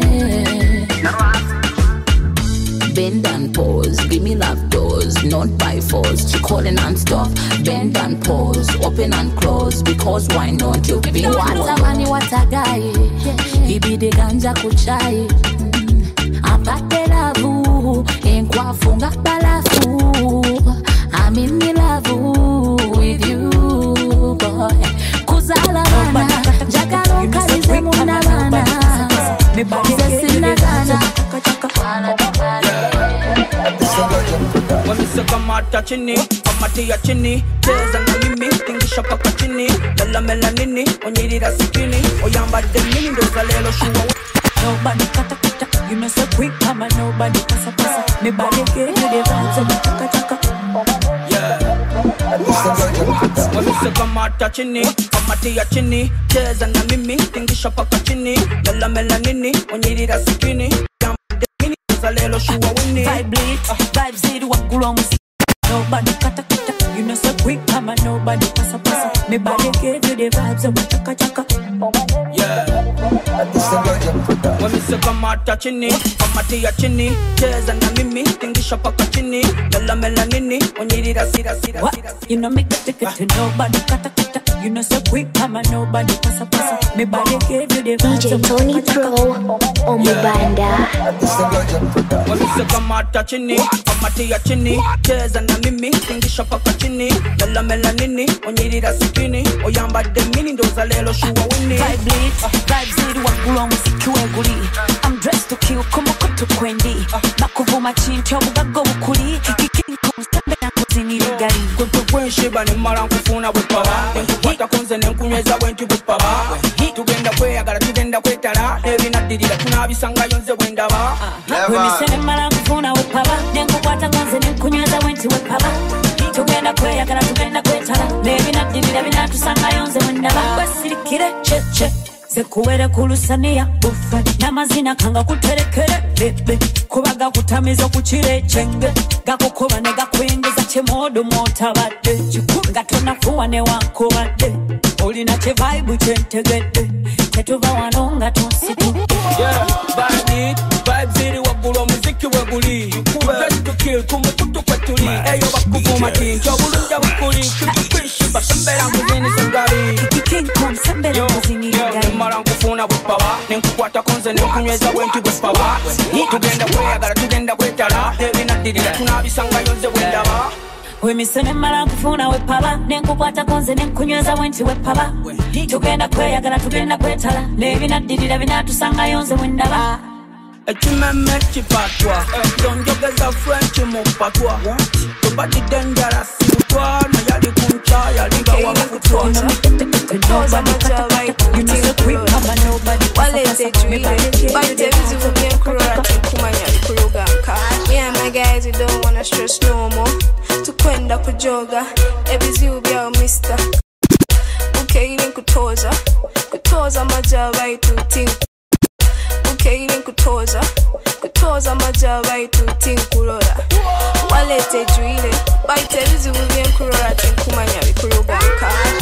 Speaker 8: Bend and pause, give me love doors, not by force. She calling and stuff. Bend and pause, open and close. Because why not? You be what a money, what a guy. He be the ganja kuchai. Apate lavu, enkwa funga balafu. I'm in the love with you, boy. Kuzala mana, jakalo kalize muna mana. Sesina gana.
Speaker 7: Wamisa kamata chini, kamatia chini Cheza na mimi, tingisha paka chini Lala melanini, onyirira sikini Oyamba demini, ndoza lelo shuwa
Speaker 21: Nobody kata kata, you know so quick Mama nobody pasa pasa, me body get you the vibes of chaka chaka
Speaker 7: Wamisa kamata chini, kamatia chini Cheza na mimi, tingisha paka chini Lala melanini, onyirira sikini Lelo shuwa wini
Speaker 21: Vibes zero wakula muziki Nobody kata kata, you know so quick Mama nobody pasa pasa, me body get you the vibes of chaka chaka
Speaker 7: Wamisa kamata chini, kamatia chini Cheza na mimi, tingisha paka chini Lala melanini, onyirira sira sira sira
Speaker 21: You know me get to nobody kata kata, you know so quick Mama nobody pasa pasa, me body get you the vibes
Speaker 6: DJ Tony Pro Omubanda
Speaker 7: Wamisa kamata chini, kamatia chini Cheza na mimi, tingisha paka chini Lala melanini, onyirira sikini Oyamba demini, ndoza lelo shuwa wini
Speaker 21: Vibes zero wakula muziki weguli I'm dressed to kill, kumukutu kwendi Bakuvuma chinti, obugago bukuli Kikinko mstambe na kuzini ligali
Speaker 7: Kuntu kwensheba ni mara nkufuna bwepaba Enkukwata konze nenkunyweza bwenti bwepaba Tugenda kweyagala, tugenda kwetala Ebinadirira, tunabisanga yonze bwendaba
Speaker 21: Wemisene mara nkufuna wepaba Nenkukwata konze nenkunyweza bwenti bwepaba Tugenda kweyagala, tugenda kwetala Nebinadirira, binatusanga yonze bwendaba Wesirikire, cheche Sekuwere kulusania bufa Namazina kanga kuterekere bebe Kubaga kutamizo kuchire chenge Gakukuba nega kuingeza chemodo motabade Chikunga tunafuwa ne wanko wade Olina che vibe chentegede Tetuva wanonga tonsitu
Speaker 7: Yeah, bad vibes ziri wagula muziki weguli Dress to kill, kumukutu kwetuli Eyo bakuvuma tinki, obulunja bukuli Kikikwishi, basembera muzini sengari
Speaker 21: Kikinko msembera muzini ligali
Speaker 7: Mara nkufuna bwepaba Nenkukwata konze nenkunyweza bwenti bwepaba Tugenda kweyagala, tugenda kwetala Ebinadirira, tunabisanga yonze bwendaba
Speaker 21: Wemisene mara nkufuna wepaba Nenkukwata konze nenkunyweza bwenti bwepaba Tugenda kweyagala, tugenda kwetala Nebinadirira, binatusanga yonze bwendaba
Speaker 7: Ekimeme kipatwa Donjogeza French mupatwa Tubadi dangerous mutwa Na yali kuncha yalinga wa kutwa
Speaker 2: Walete juile Bite vizivu myekurora Kumanya vikuruga Me and my guys we don't wanna stress no more Tukwenda kujoga Ebizivu byao mister Ukeini kutoza Kutoza majaba itu Ukeini kutoza majaba itu tinkurora Walete juile Bite vizivu myekurora Kumanya vikuruga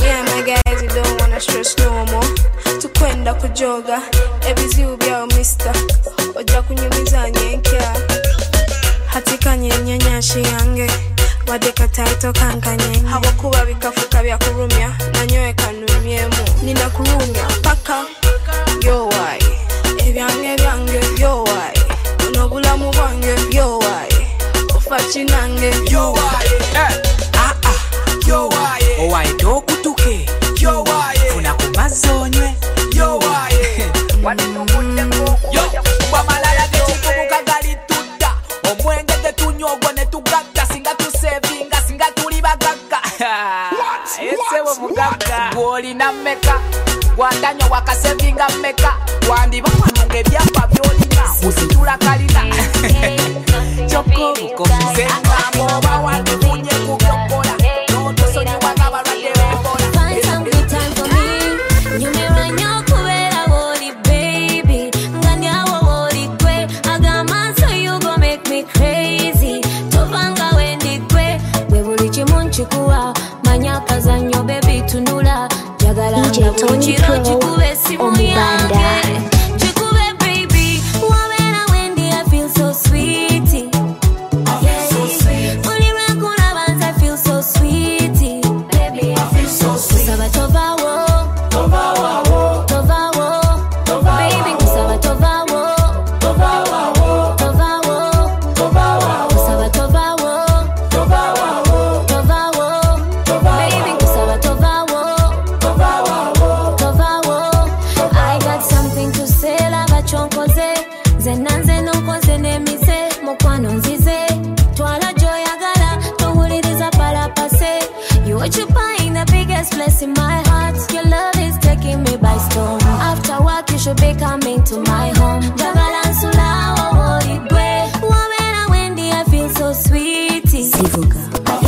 Speaker 2: kujoga ebizibu byawo mister ojja kunyumiza nyenkya hatikanye nyanyashi yange wadde kataito kankanye habwokuba bikafuka byakulumya nanyowe kanumyemu nina kulumya paka yowaye ebyange yowaye onobulamu bwange yowaye ofakinange
Speaker 1: yowaye yowaye owaye dokutuke yowaye funa kumazonywe yowaye wamalaya gekikubuka gali tudda omwenge getunyogwa netugatta singa tusevinga singa tuli bagagga esewo mugagga gwolina mmeka gwandanywa wakasevinga mmeka wandibawanunga ebyapa byolina usitula kalina kyokobikozengambo oba wandifunye kubyokola notosonyiwanga abalwadde b'Ebola.
Speaker 8: Find some good time for me. Nyumira nyokubera woli baby. Nganyawo woli kwe. I got mine so you gon' make me crazy. Tovanga wendi kwe. Webuli chimunchikuwa. Manyaka zanyo baby tunula. Jagala nga buchiro chikube simu yange. Chikube baby. Wabera wendi I feel so sweetie. In my heart, your love is taking me by storm. After work, you should be coming to my home. Jagalansula, Waworigwe. Wabera Wendy, I feel so sweet. Sivuga.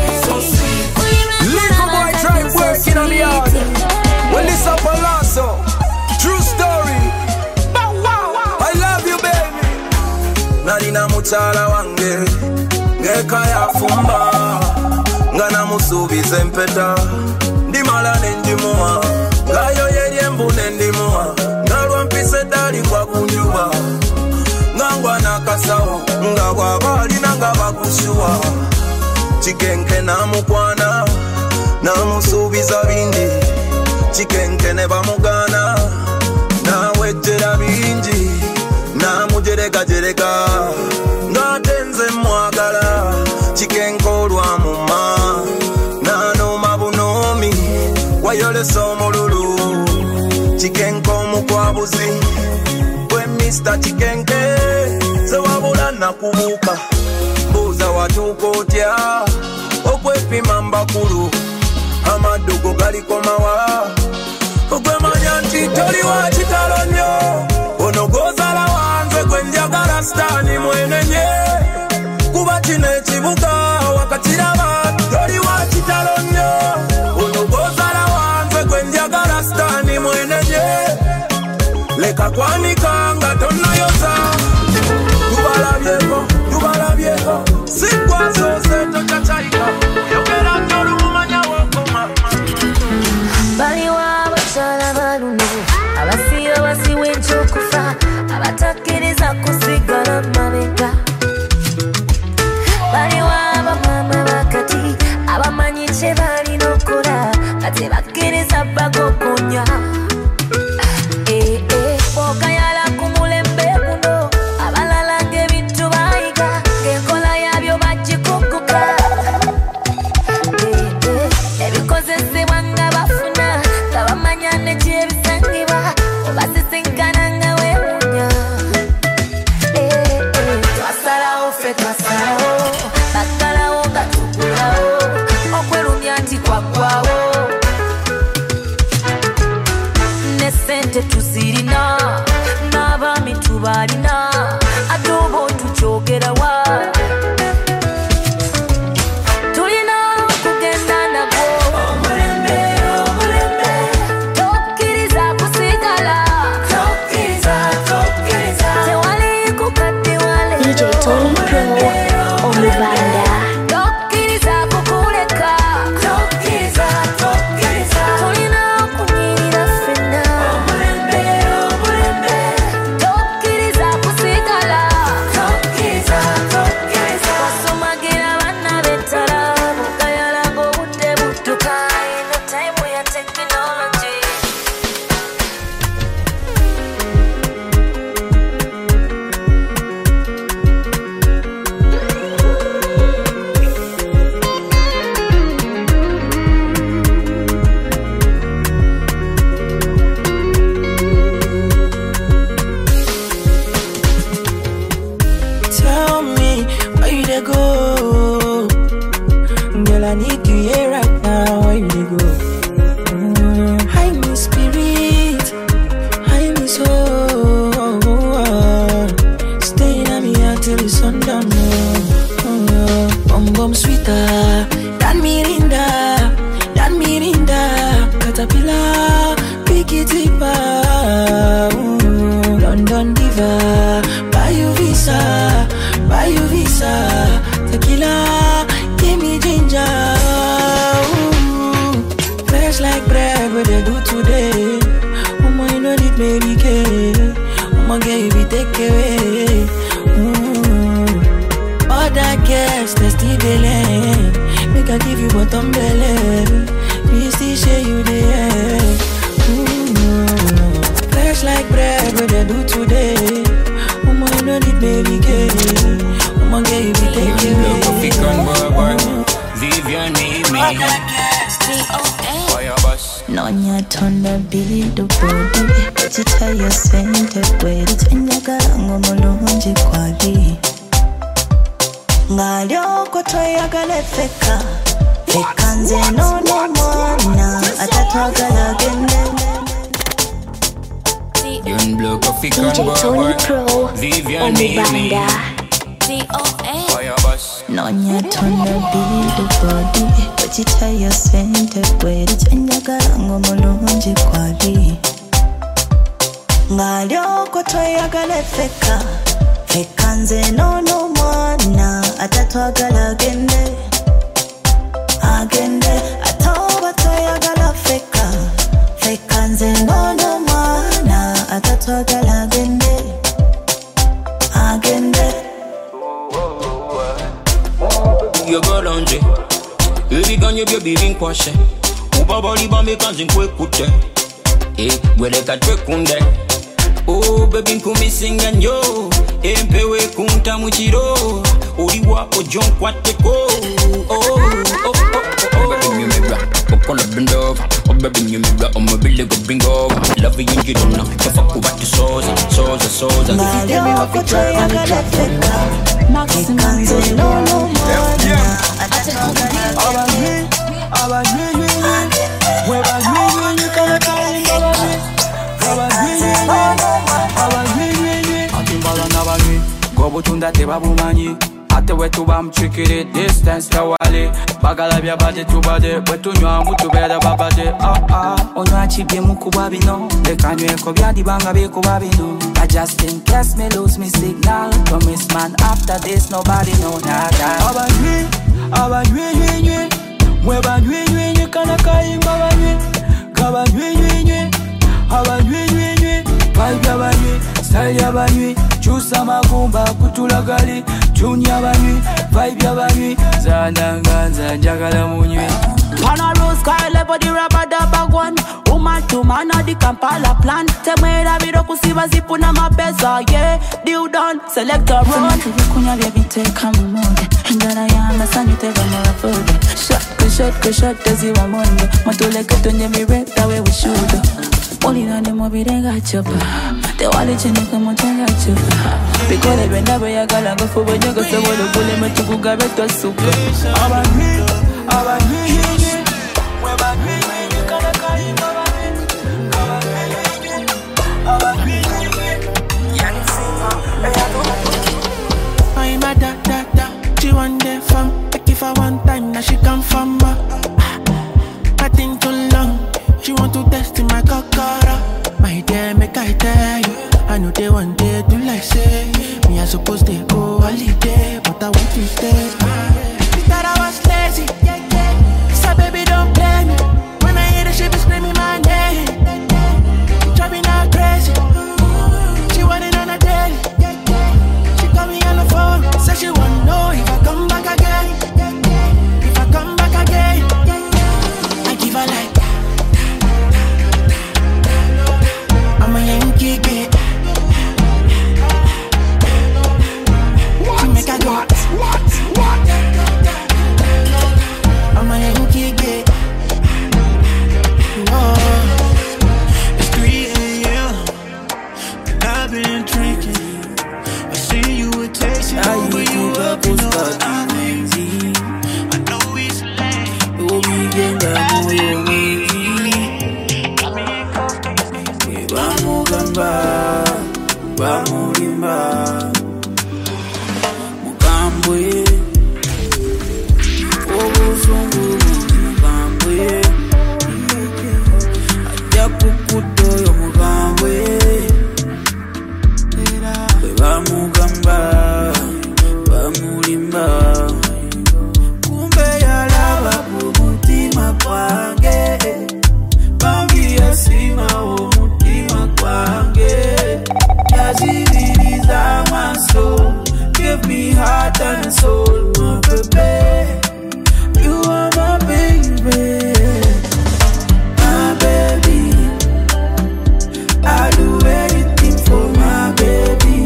Speaker 9: Little boy try working on the yard. Well, this up a lasso. True story. I love you, baby. Narina muchala wange. Ngeka ya fumba. Ngana musubize mpeta. Ndimala nendimuwa ngayo yeriembu nendimuwa ngalwa mpise dali kwa kunjuwa ngangwa nakasawo ngagwa bali nanga bakushuwa chikenke namukwana namusubiza bindi chikenke ne bamugana nawejera bingi namujereka ngatenze mwagala chikenke olwa muma wayole somululu chikenko mukwabuzi kwe Mr. Chikenke sewabula nakubuka mbuza watukotya okwepima mbakulu amadugo galikomawa okwemanya nti toli wa kitalo nnyo onogozala wanze gwe njagala stani mwenenye kuba kino ekibuga wakatiraba toli wa kitalo nnyo stani mwenenye leka kwanika nga tonayoza tubalabyeko sikwazoze tochachaika yogera nnolumumanya wokoma baliwo abakyala balundu abasiyo basiwa ekyokufa abatakkiriza kusigala mabega baliwo abamama bakati abamanyi kye balina okukola kati bakkiriza bagogonya okayala ku mulembe guno abalala ng'ebintu bayiga ng'enkola yabyo bagikukuka ebikozesebwa nga bafuna nga bamanya nekyebisangibwa obasisinkana nga weewunya twasalawo ffe twasalawo bakkalawo nga tukulawo okwerumya nti kwaggwawo sente tuzirina n'abaami tubalina ate oba otukyogerawa tulina okugenda nagwo omulembe tokkiriza kusigala tewali kukadde wale DJ Tony Pro omubanda tokkiriza kukuleka tulina okunyirira ffenna
Speaker 3: come sweeter than Mirinda, Caterpillar, pick it deeper. London diva, buy you visa, tequila, give me ginger. Fresh like bread, what they do today. Woman, you know it baby K. Woman, give it take away. All that gas, that's the delay. Make I give you bottom belly. Please still share you there. Fresh like bread, what they do today. Woman, you know it baby K. Woman, give it take away.
Speaker 7: Vivian need me. Fire bus.
Speaker 8: Nonya tonda bili do body. Chita ya sente kweli. Twenyaga ngomolonji kwali. Ngalyo kotoyaga lefeka. Fekanze no mwana. Atatwagala gende.
Speaker 7: Young blow coffee can
Speaker 6: DJ Tony Pro
Speaker 7: Vivian need me. Fire bus.
Speaker 8: Nonya tonda bili do body. Chita ya sente kweli. Twenyaga ngomolonji kwali. Ngalyo kotoyaga lefeka. Fekanze no mwana. Atatwagala agende. Atoba toyagala feka. Fekanze no mwana. Atatwagala agende.
Speaker 7: You go laundry. Baby gun you baby ring kwashe. Ubabali bambe kanzi nkwe kute. Gwele katwe kunde. Oh baby nkumi singanyo. Empewe kunta muchiro. Uriwa ojon kwateko. Baby you me rock. Okola bend over. Oh baby you me rock. I'm a billy go bring over. Love you you don't know. So fuck what you soza.
Speaker 8: Tell me what you try and get feka. Fekanze no mwana.
Speaker 4: Gobutunda teba bumanyi ate wetuba mchikiri distance tawali bagala bya bade tubade wetunywa mutubera babade onywa chibye mukuba bino lekanyweko byadibanga bikuba bino I just in case me lose me signal promise man after this nobody know nada abanywi mwe banywi kana kayimba banywi abanywi baibya banywi style y'abanywi chusa magumba kutulagali tuni y'abanywi vibe y'abanywi zandanganza njagala munywi
Speaker 5: Pana rose car level the rubber the bag one. Woman to man or the Kampala plan. Temera biro kusiba zipu na mapesa. Yeah, deal done. Select a run.
Speaker 8: Kunya baby take a moment. Ndara yanga sanyu teva mara food. Kushot kazi wa mondo. Matule katonye mireta we wishudo. Oli na demo birenga chopa. Te wale chene kama tenga chopa. Bikole benda baya gala go fubo nyogo sabolo kule machuku gabeto suko.
Speaker 4: Abanywi
Speaker 3: I'm a da. She want the fun. Like if I one time, now she come from back. I think too long. She want to test in my cockara. My dear, make I tell you. I know they want day do like say. Me I supposed to go holiday, but I want to stay. She thought I was lazy. So baby don't play me. When I hear the she be screaming my name. Driving her crazy. She want it on a daily. She call me on the phone. Say she wanna know if I come back again. If I come back again, I give her like I'm a Yankee kid. She make her go. I'm a Yankee kid. It's 3 a.m. and I've been drinking. I see you were tasting over you up, you know I mean. I know it's late. Oh, we get that moyo wengi. Bamugamba, bamulimba, mukambwe.
Speaker 21: sima umutima kwange yazibiriza my soul. Give me heart and soul, my baby. You are my baby, my baby. I do anything for my baby.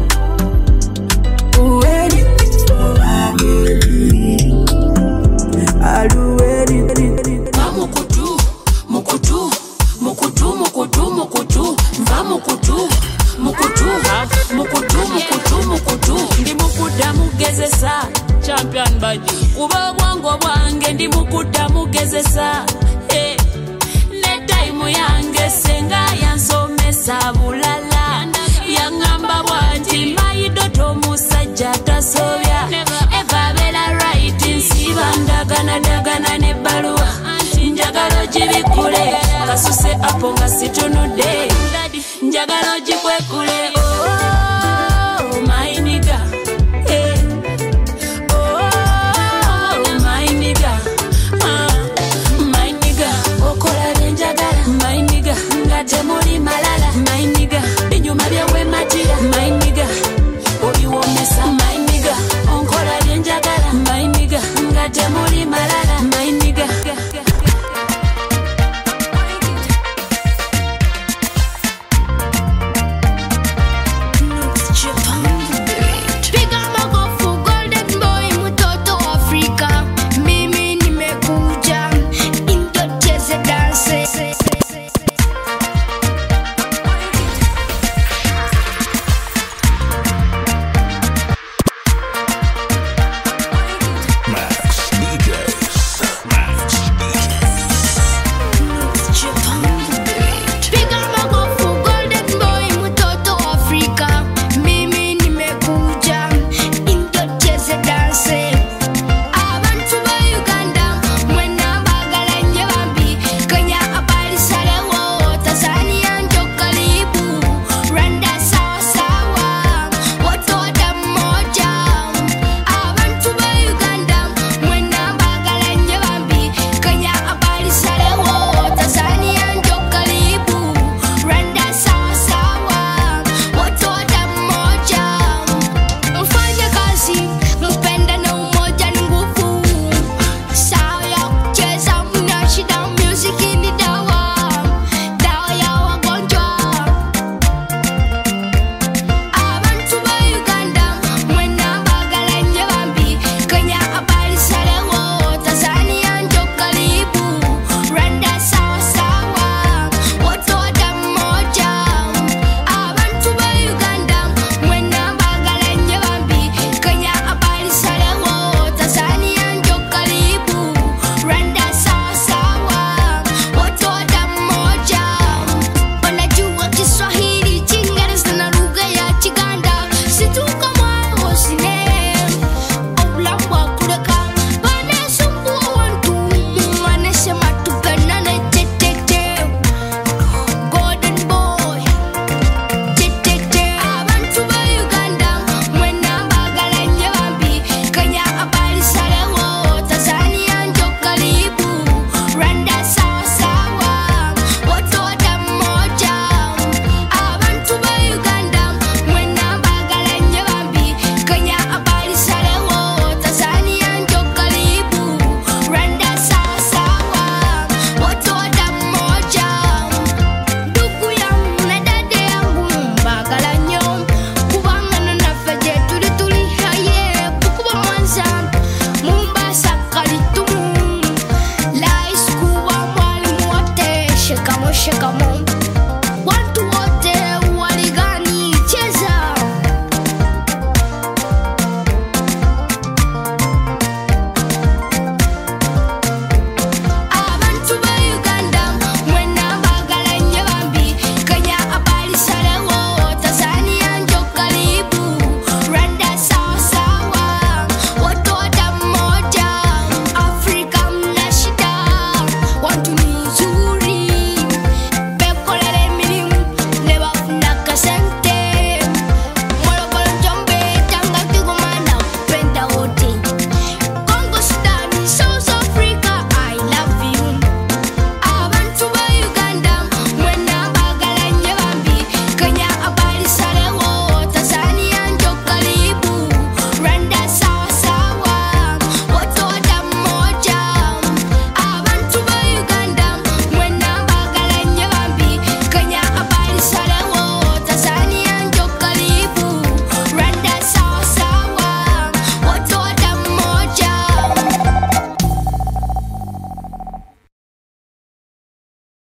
Speaker 21: Do anything for my baby. I do anything.
Speaker 5: Mukutu, mukutu, mukutu, mukutu, mukutu, mva mukutu, mukutu, mukutu, mukutu, mukutu. Ndi mukuta mugezesa, champion body. Kuba bwango bwange ndi mukuta mugezesa. Hey, ne time yange senga yansomesa bulala. Yangamba bwanti mayidoto musajja tasobya. Eva bela right nsiba ndagana ne balua. Njagalo jibikule kasuse apo nga situnudde. Njagalo jikwekule. Oh my nigga, hey. Oh my nigga, my nigga. Okola byenjagala, my nigga. Ngate muri malala, my nigga. Binyuma byewe matira, my nigga. Oliwomesa, my nigga. Onkola byenjagala, my nigga. Ngate muri malala, my nigga.
Speaker 23: Shake 'em on.